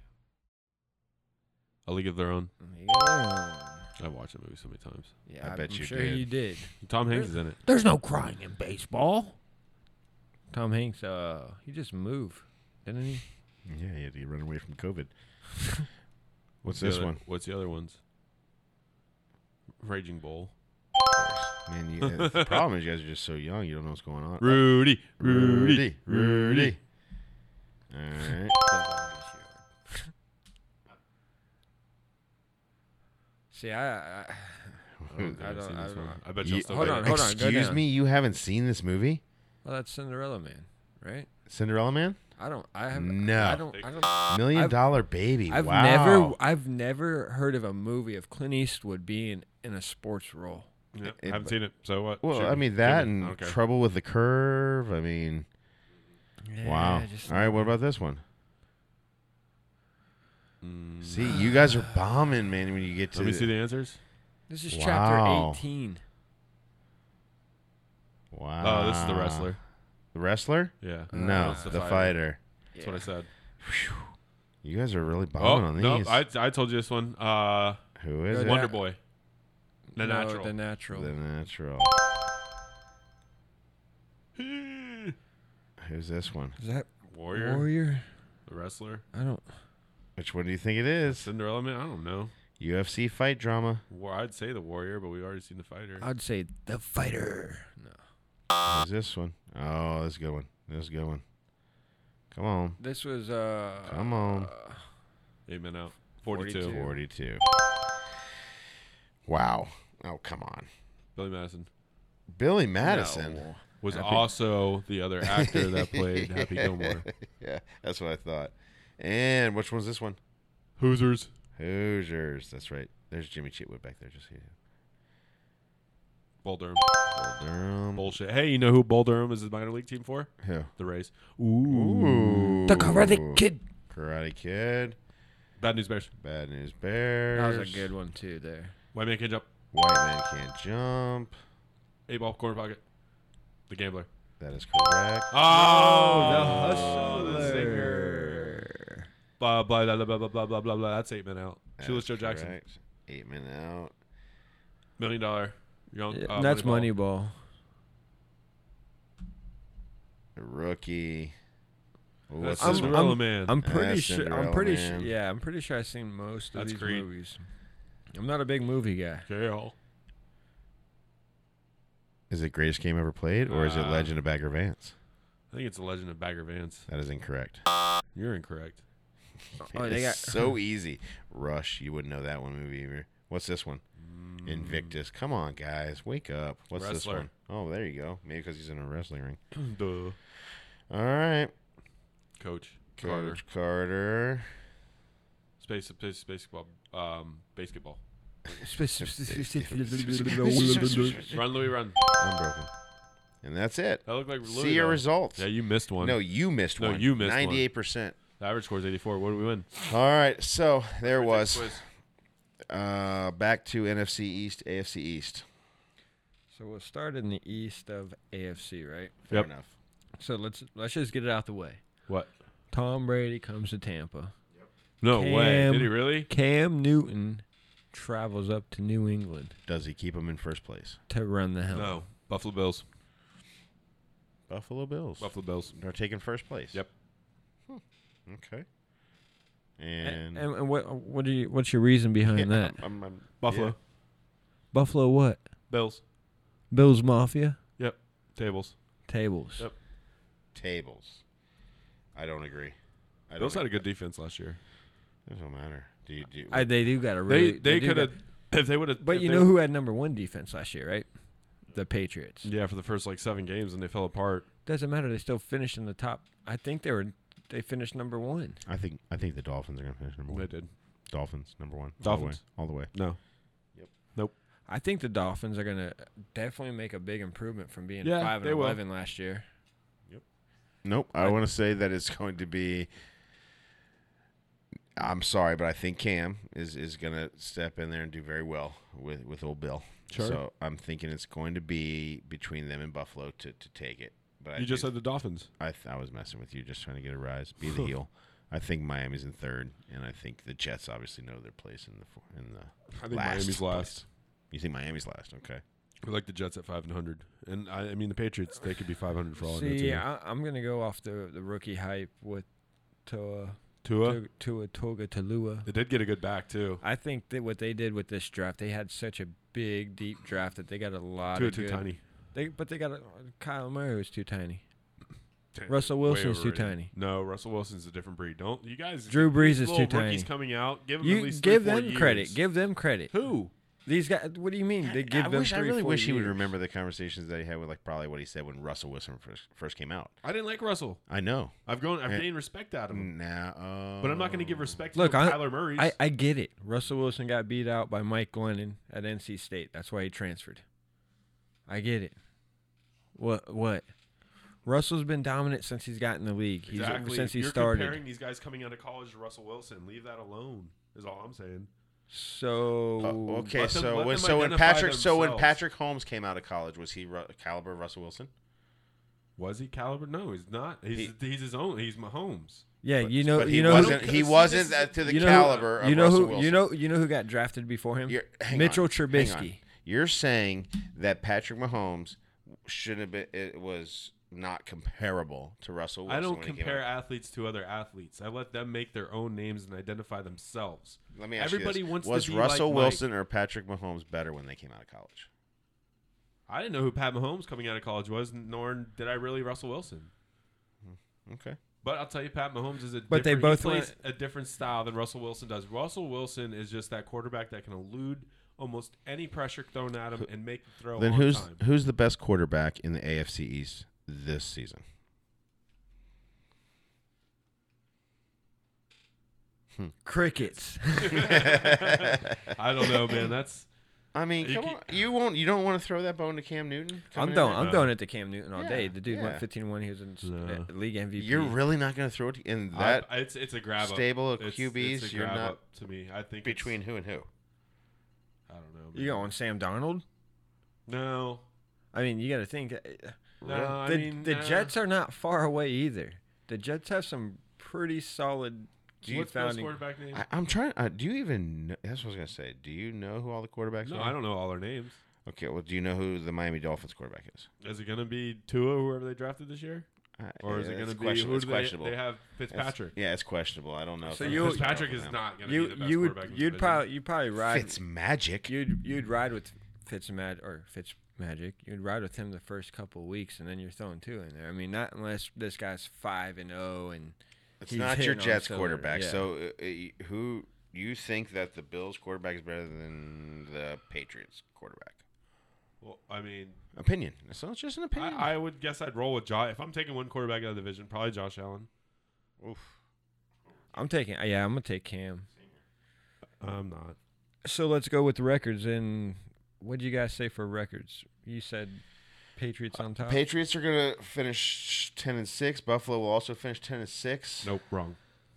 A League of Their Own. Yeah, I've watched that movie so many times. yeah I bet I'm you sure did. you did. Tom Hanks is in it. There's no crying in baseball. Tom Hanks, uh, he just moved, didn't he? Yeah, you had to run away from COVID. What's The this other- one? What's the other ones? Raging Bull. Man, you, uh, the problem is you guys are just so young. You don't know what's going on. Rudy. Rudy. Rudy. Rudy. All right. See, I, I, Oh, I I've don't, seen I this don't. one. I bet You- you'll still hold get on, it. hold on. go Excuse down. me, you haven't seen this movie? Well, that's Cinderella Man, right? Cinderella Man? I don't. I have. No. I don't. I don't. Million I've- Dollar Baby. I've wow. never. I've never heard of a movie of Clint Eastwood being in a sports role. Yeah, It- haven't seen it. So what? Well, Shoot I me. mean Shoot that me. and I don't care. Trouble with the Curve. I mean, wow. just- All right, what about this one? Mm, See, you guys are bombing, man. When you get to Let me the- see the answers. This is Wow. chapter eighteen. Wow. Oh, this is the wrestler. The wrestler? Yeah. No, it's the, the fighter. fighter. That's what I said. You guys are really Oh bombing on no, these. I I told you this one. Uh, Who is Go it? down. Wonder Boy. The No, Natural. The natural. The Natural. Who's this one? Is that Warrior. Warrior? The wrestler. I don't. Which one do you think it is? Cinderella Man. I don't know. U F C fight drama. War, I'd say the Warrior, but we've already seen the Fighter. I'd say the Fighter. No. What's this one? Oh, this is a good one. This is a good one. Come on. This was uh. Come on. Uh, Eight men out. forty-two. forty-two. forty-two. Wow. Oh, come on. Billy Madison Billy Madison. no. was Happy- also the other actor that played Happy Gilmore. Yeah, that's what I thought. And which one's this one? Hoosiers. Hoosiers. That's right. There's Jimmy Chitwood back there. Just here. Bull Durham. Bull Durham. Bullshit. Hey, you know who Bull Durham is his minor league team for? Who? The Rays. Ooh. The Karate Kid. Karate Kid. Bad News Bears. Bad News Bears. That was a good one too. There. White Man Can't Jump. White Man Can't Jump. Eight Ball, Corner Pocket. The Gambler. That is correct. Oh, the the Hustler. singer. Blah, blah, blah, blah, blah, blah, blah, blah, blah. That's eight men out. That Shoeless is Joe Jackson. correct. Eight men out. Million Dollar. Young. Yeah, uh, that's Moneyball. Moneyball. The Rookie. Ooh, That's what's I'm- this one? Cinderella I'm- Man. I'm pretty That's sure. I'm Cinderella pretty sure. Man. Yeah, I'm pretty sure I've seen most of That's these Creed. movies. I'm not a big movie guy. Jail. Is it Greatest Game Ever Played, or is it Uh, Legend of Bagger Vance? I think it's The Legend of Bagger Vance. That is incorrect. You're incorrect. Oh, it's they got so easy. Rush, you wouldn't know that one movie either. What's this one? Invictus. Come on, guys, wake up. What's this Wrestler. one? Oh, there you go. Maybe because he's in a wrestling ring. Duh. All right, Coach. Carter. Coach Carter. Space, space, basketball. Um, basketball. Run, Louis, run. Unbroken. And that's it. That looked like Louis. See your though. results. Yeah, you missed one. No, you missed No, one. you missed one. ninety-eight percent. The average score is eighty-four. What did we win? All right, so there Quiz, was. quiz. Uh, back to N F C East, A F C East. So we'll start in the east of A F C, right? Fair Yep. enough. So let's let's just get it out the way. What? Tom Brady comes to Tampa. No way. Cam- Did he really? Cam Newton travels up to New England Does he keep him in first place? to run the helm. No. Buffalo Bills. Buffalo Bills. Buffalo Bills. They're taking first place. Yep. Okay. And, And, and, and what what do you what's your reason behind Yeah, that? I'm- I'm- I'm- Buffalo. yeah. Buffalo what? Bills. Bills Mafia? Yep. Tables. Tables. Yep. Tables. I don't agree. I don't Bills had a agree. good defense last year. It doesn't matter. Do you, do you, I, they do got a They really they do could got- have if they would have. But you know who had number one defense last year, right? The Patriots. Yeah, for the first like seven games, and they fell apart. Doesn't matter. They still finished in the top. I think they were. They finished number one. I think I think the Dolphins are going to finish number They one. did. Dolphins number one. Dolphins. all the way. No. I think the Dolphins are gonna definitely make a big improvement from being Yeah, five and they will. eleven last year. Nope. I I- want to say that it's going to be. I'm sorry, but I think Cam is, is going to step in there and do very well with, with old Bill. Sure. So I'm thinking it's going to be between them and Buffalo to, to take it. But I You just do- said the Dolphins. I th- I was messing with you, just trying to get a rise, be the heel. I think Miami's in third, and I think the Jets obviously know their place in the fo- in the. I think last Miami's place. last. You think Miami's last? Okay. I like the Jets at five hundred, and I, I mean the Patriots. They could be five hundred for all I know See, too. I, I'm gonna go off the the rookie hype with Tua Tua, Tua, Tua Toga Talua. they did get a good back too. I think that what they did with this draft, they had such a big, deep draft that they got a lot Tua of too good. tiny. They, but they got a, Kyle Murray was too tiny. Damn, Russell way Wilson's too overrated. tiny. No, Russell Wilson's a different breed. Don't you guys? Drew Brees these is little too rookies tiny. coming out. Give them at You least give three, four them credit. years. Give them credit. Who? These guys. What do you mean? They give I them wish. I three, really four wish he would years. remember the conversations that he had with like probably what he said when Russell Wilson first first came out. I didn't like Russell. I know. I've grown. I've Eh. gained respect out of him. Now, uh, But I'm not going to give respect to Look, no I- Kyler Murray's. I, I get it. Russell Wilson got beat out by Mike Glennon at N C State. That's why he transferred. I get it. What? What? Russell's been dominant since he's got in the league. He's exactly. since he You're started. comparing these guys coming out of college to Russell Wilson. Leave that alone. Is all I'm saying. So Uh, okay, Let them- so let when them so when identify Patrick so when themselves. Patrick Holmes came out of college, was he Ru- caliber Russell Wilson? Was he caliber? No, he's not. He's he's his own. He's Mahomes. yeah, But- you know, but he you know, wasn't. who, He This- wasn't this- uh, to the you know who- caliber of you know Russell who, Wilson. you know, you know who got drafted before him? You're, hang Mitchell on, hang on. Trubisky. You're saying that Patrick Mahomes should have been. It was not comparable to Russell Wilson. I don't when he came compare out. athletes to other athletes. I let them make their own names and identify themselves. Let me ask Everybody you this. wants Was to be Russell like Mike. Wilson or Patrick Mahomes better when they came out of college? I didn't know who Pat Mahomes coming out of college was, nor did I really Russell Wilson. Okay. But I'll tell you, Pat Mahomes is a But they different, both he plays went- a different style than Russell Wilson does. Russell Wilson is just that quarterback that can elude almost any pressure thrown at him and make the throw Then on who's time. who's the best quarterback in the A F C East this season? Crickets. I don't know, man. That's I mean, You come keep- on. You won't. You don't want to throw that bone to Cam Newton? I'm coming in throwing. there? I'm No. throwing it to Cam Newton all Yeah, day. The dude yeah. went fifteen and one. He was in No. uh, league M V P. You're really not going to throw it in that I, it's it's a grab stable up. of It's- Q Bs? It's a You're grab not up to me. I think between it's, who and who? I don't know. You going Sam Darnold? No, I mean, you got to think. uh, no. I the mean, the nah. Jets are not far away either. The Jets have some pretty solid key What's Bill's founding. quarterback name? I, I'm trying. Uh, do you even? Know, that's what I was going to say. Do you know who all the quarterbacks no, are? I don't know all their names. Okay. Well, do you know who the Miami Dolphins quarterback is? Is it going to be Tua, whoever they drafted this year, Uh, or is it it's going to be questionable. who It's do questionable. they, they have It's- Fitzpatrick? yeah, it's questionable. I don't know. So if you- I'm- Fitzpatrick is now. not going to be You the best you would quarterback. in the you'd division. probably you'd probably ride Fitz magic. you'd you'd ride with Fitzmag or Fitzmagic. You'd ride with him the first couple of weeks, and then you're throwing two in there. I mean, not unless this guy's five and zero and It's he's not your hitting on Jets cylinder, quarterback. yeah. So, uh, uh, who you think that the Bills quarterback is better than the Patriots quarterback? Well, I mean, Opinion. So it's just an opinion. I, I would guess I'd roll with Josh. If I'm taking one quarterback out of the division, probably Josh Allen. Oof. I'm taking yeah, I'm gonna take Cam. I'm not. So let's go with the records. And what did you guys say for records? You said Patriots on top. Patriots are gonna finish ten and six. Buffalo will also finish ten and six. Nope, wrong.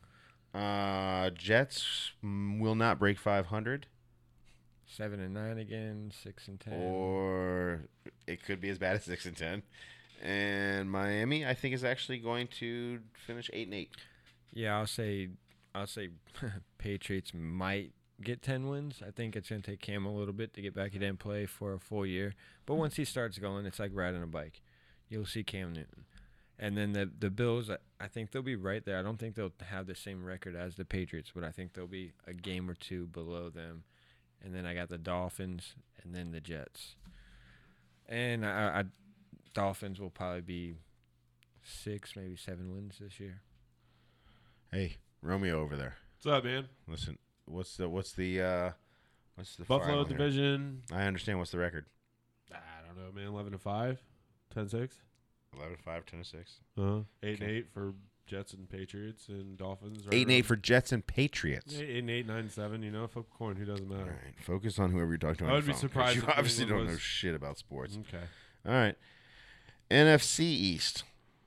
Uh, Jets mm, will not break five hundred, Seven and nine again. Six and ten. or it could be as bad as six and ten. And Miami, I think, is actually going to finish eight and eight. Yeah, I'll say I'll say Patriots might get ten wins. I think it's going to take Cam a little bit to get back. He didn't play for a full year. But once he starts going, it's like riding a bike. You'll see Cam Newton. And then the the Bills, I, I think they'll be right there. I don't think they'll have the same record as the Patriots, but I think they'll be a game or two below them. And then I got the Dolphins and then the Jets. And I, I Dolphins will probably be six, maybe seven wins this year. Hey, Romeo over there. What's up, man? Listen, what's the what's the uh, what's the Buffalo final here? division. I understand. What's the record? I don't know, man. Eleven to five, ten six. Eleven five, ten to six. Uh-huh. Eight Okay. and eight for Jets and Patriots and Dolphins. right Eight and eight around- for Jets and Patriots. Yeah, eight and eight, nine and seven. You know, flip a coin. Who doesn't All matter? right, focus on whoever you're talking to. I on would the be phone, 'cause surprised You if New obviously England don't know was- shit about sports. Okay. All right, N F C East.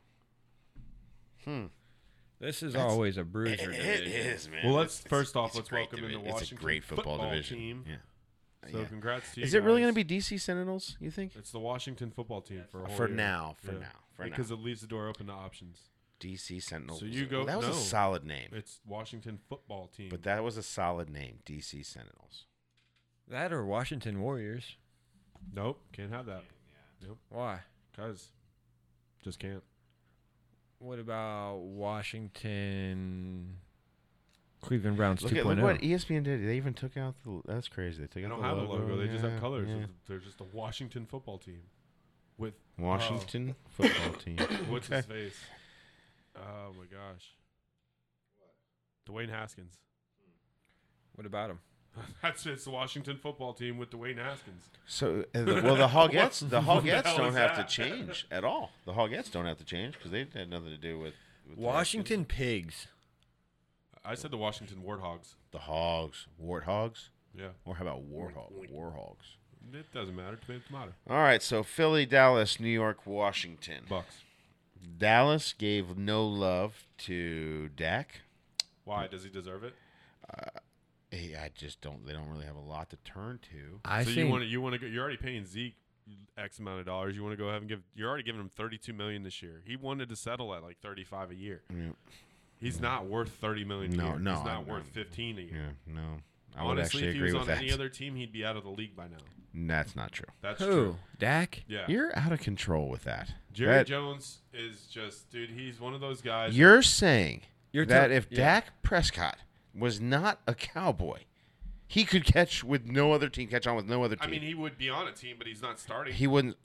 Hmm. This is That's- always a It, bruiser. it division. is, man. Well, let's It's- first off it's a let's great welcome in the divi- It's a Washington great football, division. team. Yeah. So yeah. congrats to you. Is it really going to guys. be D C Sentinels? You think? It's the Washington football team for a whole For year. now. For Yeah. now. For because now. it leaves the door open to options. D C Sentinels. So you go- That was no. a solid name. It's Washington football team. But that was a solid name. D C Sentinels. That or Washington Warriors. nope, can't have that. Why? Cause just can't. What about Washington Cleveland Browns Look at 2.0? look what E S P N did. They even took out the. That's crazy. They took They out don't the have logo. a logo. They just Yeah, have colors. yeah. They're just a Washington football team. With Washington football team. what's Okay. his face? Oh my gosh. Dwayne Haskins. What about him? That's it's the Washington football team with Dwayne Haskins. So uh, the, well, the Hogettes, the What the Hogettes hell don't is have that? to change at all. The Hogettes don't have to change because they had nothing to do with, with the Washington Pigs. I said the Washington Warthogs. Redskins. The Hogs, Warthogs, Yeah. or how about Warthog, Warhogs? It doesn't matter. Tomato, tomato. All right, so Philly, Dallas, New York, Washington. Bucks. Dallas gave no love to Dak. Why? Does he deserve it? Hey, I just don't. They don't really have a lot to turn to. I so you think want to you want to go? You're already paying Zeke X amount of dollars. You want to go ahead and give? You're already giving him thirty-two million this year. He wanted to settle at like thirty-five a year. Yeah. He's not worth thirty million. A No, year. no, He's not I'm- worth I'm- fifteen a year. Yeah, no, I would Honestly, actually if he agree was with on that. any other team, he'd be out of the league by now. That's not true. That's Who? true. Dak? Yeah. You're out of control with that. Jerry That- Jones is just, dude, he's one of those guys. You're saying You're that tell- if yeah. Dak Prescott was not a Cowboy, he could catch with no other team, catch on with no other I team. mean, he would be on a team, but he's not starting. he wouldn't.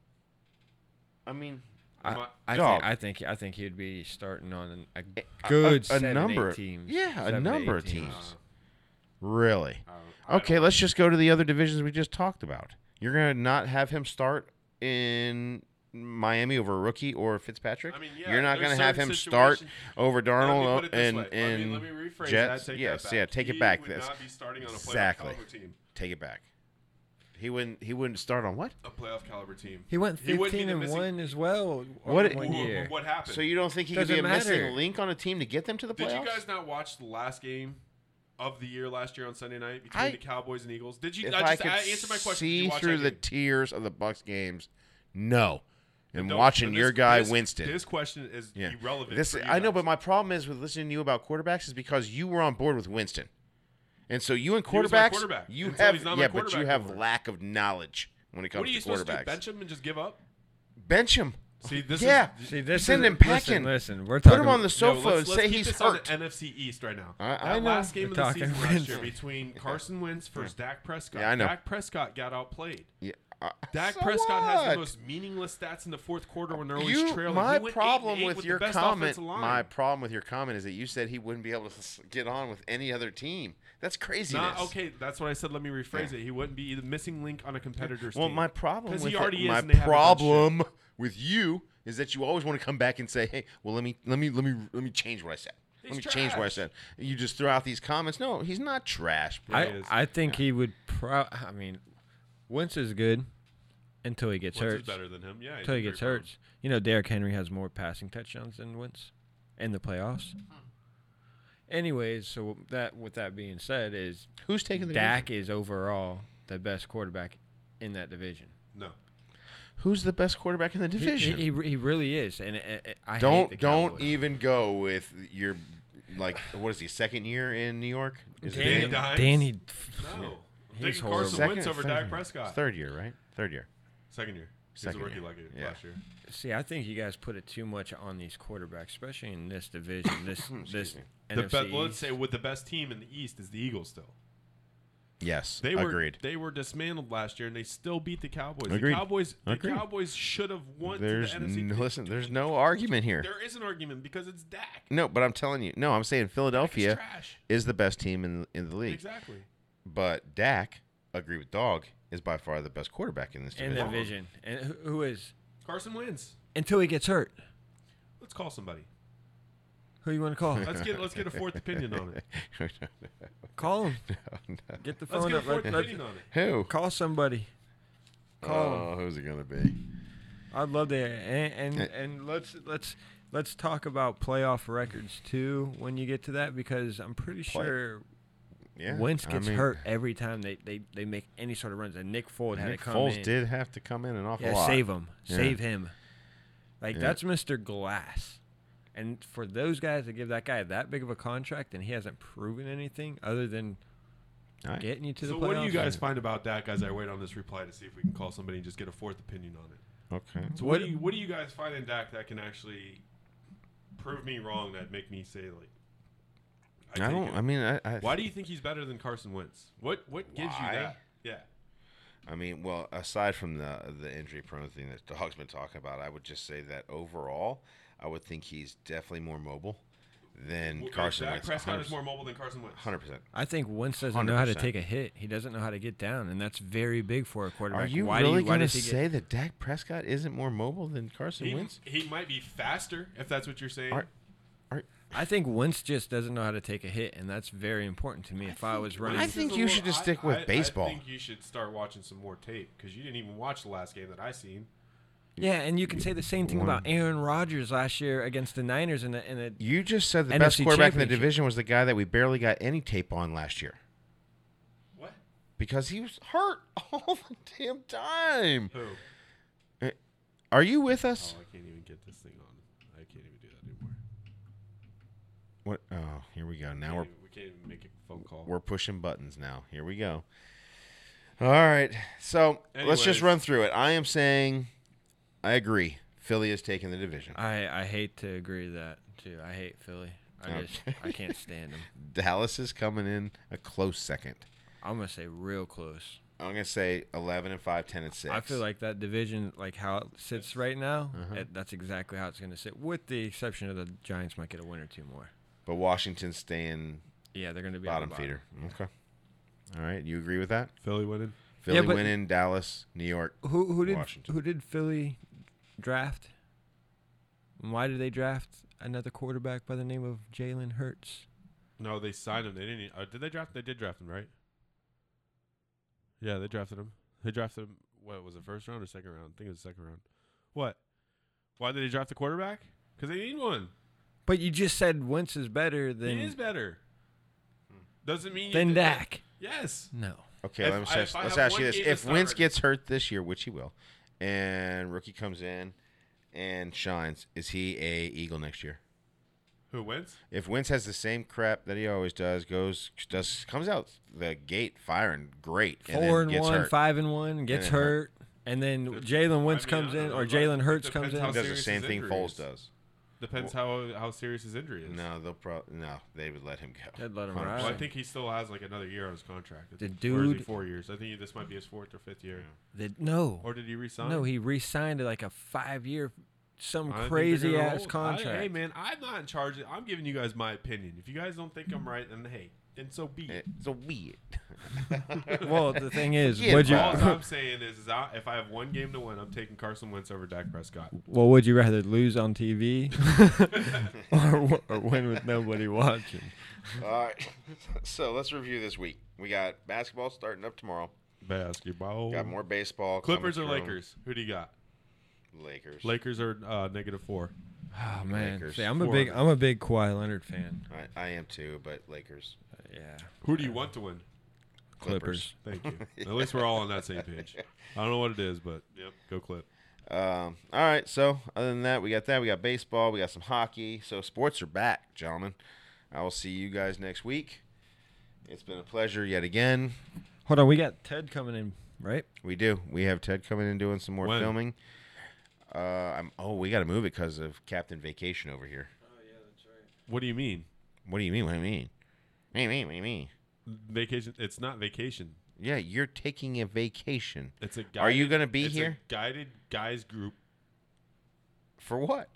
I mean, I, My- I Dog. think I think I think he'd be starting on a a- good a, seven, number, eight teams. yeah, a Seven, number eight of teams. Uh, Really? I don't- I Okay, don't- let's just go to the other divisions we just talked about. You're gonna not have him start in Miami over a rookie or Fitzpatrick. I mean, yeah, You're not there's gonna have certain him start situations- over Let me Darnold put it this and way. and let me, let me rephrase Jets. that. Take yes, that back. yeah, take he it back. Would That's not be starting on a playoff exactly. caliber team. take it back. He wouldn't. He wouldn't start on what? A playoff caliber team. He went He wouldn't be fifteen the and missing- one as well. What on it- one Who- year. What happened? So you don't think he could be Doesn't a matter. missing link on a team to get them to the Did playoffs? you guys not watch the last game of the year last year on Sunday night between I- the Cowboys and Eagles? Did you? If I I just could I, answer my question. Did see you watch through that the game? tears of the Bucks games, no. And No, watching but your this- guy this- Winston. This question is Yeah. irrelevant. This for you I know, guys. but my problem is with listening to you about quarterbacks is because you were on board with Winston, and so you and He was my quarterbacks, quarterback, you and so have he's not my yeah, but you quarterback have anymore. lack of knowledge when it comes what are you to supposed to do? quarterbacks. Bench him and just give up? Bench him. See, this yeah, is See, this send is, him packing. Listen, listen, we're Put talking. him on the No, sofa let's, and let's say keep he's this hurt. on the N F C East right now. I- that I know. last game We're of the talking season last year Winston. between Carson Wentz versus Dak Prescott. Yeah, I know. Dak Prescott got outplayed. Yeah, uh, Dak so Prescott has what? the most meaningless stats in the fourth quarter when they're always You, trailing. my He went eight problem and eight with, with your the best comment, offensive line. my problem with your comment is that you said he wouldn't be able to s- get on with any other team. That's craziness. Nah, okay, that's what I said. Let me rephrase it. He wouldn't be the missing link on a competitor's Well, team. my problem 'Cause with he it- already is my and they haven't done problem with you is that you always want to come back and say, "Hey, well, let me let me let me let me change what I said. He's let me change what I trash. said." You just throw out these comments. No, he's not trash. Bro. Yeah, he I is. I think he would. Pro- I mean, Wentz is good until he gets Wentz hurt. is better than him. Yeah, he's Until he very gets firm. hurt. You know, Derrick Henry has more passing touchdowns than Wentz in the playoffs. Anyways, so that with that being said, is Who's taking the Dak is overall the best quarterback in that division. No. Who's the best quarterback in the He, division? he, he really is, and uh, uh, I hate don't the don't Cowboys. even go with your like what is he second year in New York? Is it Danny, Danny Dimes? Danny, No. He's Taking horrible. Carson Second, Wentz over third Dak year. Prescott. Third year, right? Third year. Second year. He's Second a rookie year. like it Yeah. last year. See, I think you guys put it too much on these quarterbacks, especially in this division. This this me. The N F C be- let's East. say with the best team in the East is the Eagles still. Yes, They were agreed. they were dismantled last year and they still beat the Cowboys. Agreed. The Cowboys the Agreed. Cowboys should have won There's to the N F C. n- listen. There's no argument here. There is an argument because it's Dak. No, but I'm telling you. No, I'm saying Dak is Philadelphia trash. is the best team in in the league. Exactly. But Dak, agree with Dog, is by far the best quarterback in this in division. the division, and who- who is Carson wins. until he gets hurt. Let's call somebody. Who you want to call? Let's get let's get a fourth opinion on it. Call him. No. Get the Let's phone get a up. fourth Let, let, opinion on it. Who? call somebody. Call him. Oh, who's it gonna be? I'd love to, and, and and let's let's let's talk about playoff records too when you get to that, because I'm pretty Play- sure Yeah, Wentz I gets mean, hurt every time they, they, they make any sort of runs. And Nick Foles had Nick to come Foles in. did have to come in an awful yeah, lot. save him, Yeah. save him. Like Yeah. that's Mister Glass, and for those guys to give that guy that big of a contract and he hasn't proven anything other than All right. getting you to So the playoffs. what do you guys find about Dak as I wait on this reply to see if we can call somebody and just get a fourth opinion on it? Okay. So what, do you what do you guys find in Dak that can actually prove me wrong, that make me say like I, take don't. it? I mean, I, I. Why do you think he's better than Carson Wentz? What what gives Why? you that? Yeah. I mean, well, aside from the the injury prone thing that Dog's been talking about, I would just say that overall, I would think he's definitely more mobile than Well, Carson Dak Wentz. Prescott is more mobile than Carson Wentz. Hundred percent. I think Wentz doesn't know how to one hundred percent. take a hit. He doesn't know how to get down, and that's very big for a quarterback. Are you why really do you, why going to does he say get, that Dak Prescott isn't more mobile than Carson He, Wentz? he might be faster if that's what you're saying. Are- are- I think Wentz just doesn't know how to take a hit, and that's very important to me. If I was running, I This think is a you little- should just I- stick with I- baseball. I think you should start watching some more tape because you didn't even watch the last game that I seen. yeah, and you can say the same thing One- about Aaron Rodgers last year against the Niners in the in the. You just said the N F best C quarterback in the Championship. division was the guy that we barely got any tape on last year What? because he was hurt all the damn time. Who? Are you with Oh, us? I can't even get this thing on. I can't even do that anymore. What? Oh, here we go. Now Can't we're even- we can't even make a phone call. We're pushing buttons now. Here we go. All right. So let's just Anyways. run through it. I am saying I agree. Philly is taking the division. I, I hate to agree with that too. I hate Philly. I just Okay. I can't stand them. Dallas is coming in a close second. I'm gonna say real close. I'm gonna say eleven and five, ten and six. I feel like that division, like how it sits right now, Uh-huh. it, that's exactly how it's gonna sit. With the exception of the Giants might get a win or two more. But Washington's staying Yeah, they're gonna be on bottom the feeder. Okay. All right. You agree with that? Philly winning. Philly but- winning, Dallas, New York. Who who did Washington. who did Philly draft? And why did they draft another quarterback by the name of Jalen Hurts? No, they signed him. They didn't. Uh, did they draft? They did draft him, right? Yeah, they drafted him. They drafted him. What was it? First round or second round? I think it was the second round. What? Why did they draft the quarterback? Because they need one. But you just said Wentz is better than he is better. Doesn't mean than you Dak. Yes. No. Okay, If let me I- ask, if I let's have ask you one this: game to if start Wentz right- gets hurt this year, which he will, and rookie comes in and shines, is he a Eagle next year? Who wins? If Wentz has the same crap that he always does, goes does comes out the gate firing great, and then Four and gets one, hurt. five and one, gets then hurt, and then Jalen Wentz I mean, comes I don't in, know, or but Jalen it Hurts comes depends in. how He does the serious same his thing injury Foles is. does. Depends how how serious his injury is. No, they'll probably no. They would let him go. They'd let him one hundred ride. Well, I percent. think he still has like another year on his contract. The Or is he dude- four years. I think he, this might be his fourth or fifth year. The, no, Or did he resign? no, he re-signed to like a five-year, some I think they're crazy gonna ass hold- contract. I, hey man, I'm not in charge. Of, I'm giving you guys my opinion. If you guys don't think I'm right, then hey, then so be it. It's a weird. Well, the thing is, Yeah, would you? All I'm saying is, is I, if I have one game to win, I'm taking Carson Wentz over Dak Prescott. Well, would you rather lose on T V or, w- or win with nobody watching? All right. So let's review this week. We got basketball starting up tomorrow. Basketball. Got more baseball. Clippers or coming through. Lakers? Who do you got? Lakers. Lakers are uh, negative four. Oh man, Lakers. See, I'm a Four big, hundred. I'm a big Kawhi Leonard fan. I, I am too, but Lakers. Uh, yeah, Who do you want to win? Clippers. Thank you. At least we're all on that same page. I don't know what it is, but yep, go Clip. Um, all right. So other than that, we got that. We got baseball. We got some hockey. So sports are back, gentlemen. I will see you guys next week. It's been a pleasure yet again. Hold on, we got Ted coming in, right? We do. We have Ted coming in doing some more When? filming. Uh, I'm. Oh, we got to move it because of Captain Vacation over here. What do you mean? What do you mean? What do you mean? Me, me, me, me. Vacation? It's not vacation. Yeah, you're taking a vacation. It's a. Guided, Are you gonna be it's here? A guided guys group. For what?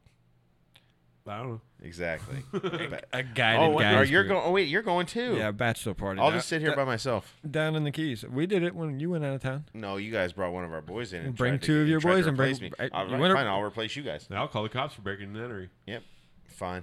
I don't know. Exactly. A guided oh, wait, guys are you group. going? Oh, wait, you're going too. Yeah, bachelor party. I'll down- just sit here da- by myself. down in the Keys. We did it when you went out of town. No, you guys brought one of our boys in. And Bring tried to- two of your tried to boys and bring- replace me. I- All you right, wanna- fine, I'll replace you guys. Now I'll call the cops for breaking and entering. Yep, fine.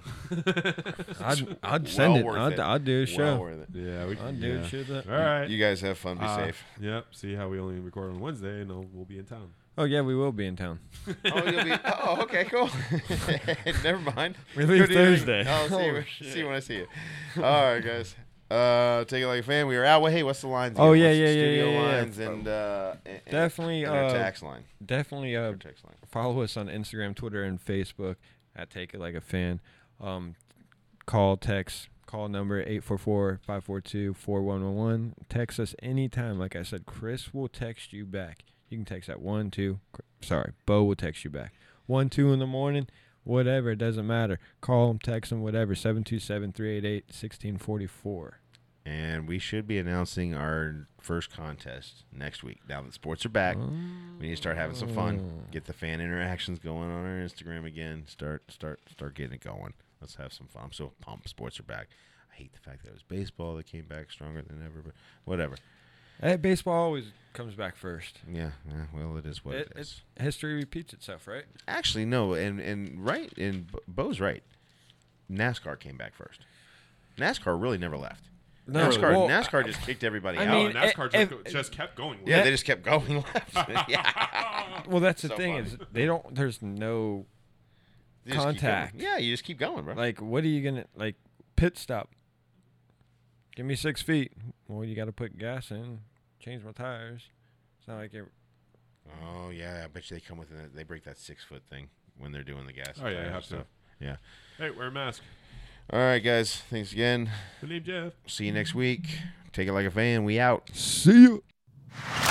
I'd, I'd send Well it. worth I'd, it. I'd do a show. Well worth it. Yeah, we I'd do yeah. a show that. All right. You guys have fun. Be Uh, safe. Yep. See how we only record on Wednesday, and I'll, we'll be in town. Oh yeah, we will be in town. Oh, you'll be. Oh, okay, cool. Never mind. We leave Good evening. Thursday. I'll see Oh, you. See you when I see you. All right, guys. Uh, take it like a fan. We are out. Well, hey, what's the lines? Oh, again? yeah, What's the yeah, yeah, Studio yeah, yeah. lines and uh, and, and- Definitely, and our uh, tax line. Definitely uh, Our text line. follow us on Instagram, Twitter, and Facebook at Take It Like a Fan. Um, call, text, call number eight four four, five four two, four one one one. Text us anytime. Like I said, Chris will text you back. You can text at one, two. Sorry, Bo will text you back. one, two in the morning, whatever. It doesn't matter. Call him, text him, whatever. seven two seven, three eight eight, one six four four. And we should be announcing our first contest next week. Now that sports are back, we need to start having some fun. Get the fan interactions going on our Instagram again. Start, start, start getting it going. Let's have some fun. I'm so pumped. Sports are back. I hate the fact that it was baseball that came back stronger than ever, but whatever. Hey, baseball always comes back first. Yeah, yeah well, it is what it, It, is. it's, history repeats itself, right? Actually, no, and and right, and Bo- Bo's right. NASCAR came back first. NASCAR really never left. No, NASCAR, well, NASCAR just kicked everybody I out. Oh, mean, and NASCAR if- just, just kept going. yeah, that- they just kept going left. yeah, Well, that's the So thing funny. is they don't. There's no They just keep going. contact. Yeah, you just keep going, bro. Like, what are you gonna like? Pit stop. Give me six feet. Well, you got to put gas in. Change my tires. It's not like it. Oh yeah, I bet you they come with it. They break that six foot thing when they're doing the gas. Oh, yeah, tires you have and to. stuff. Yeah. Hey, wear a mask. All right, guys. Thanks again. My name's Jeff. See you next week. Take it like a fan. We out. See you.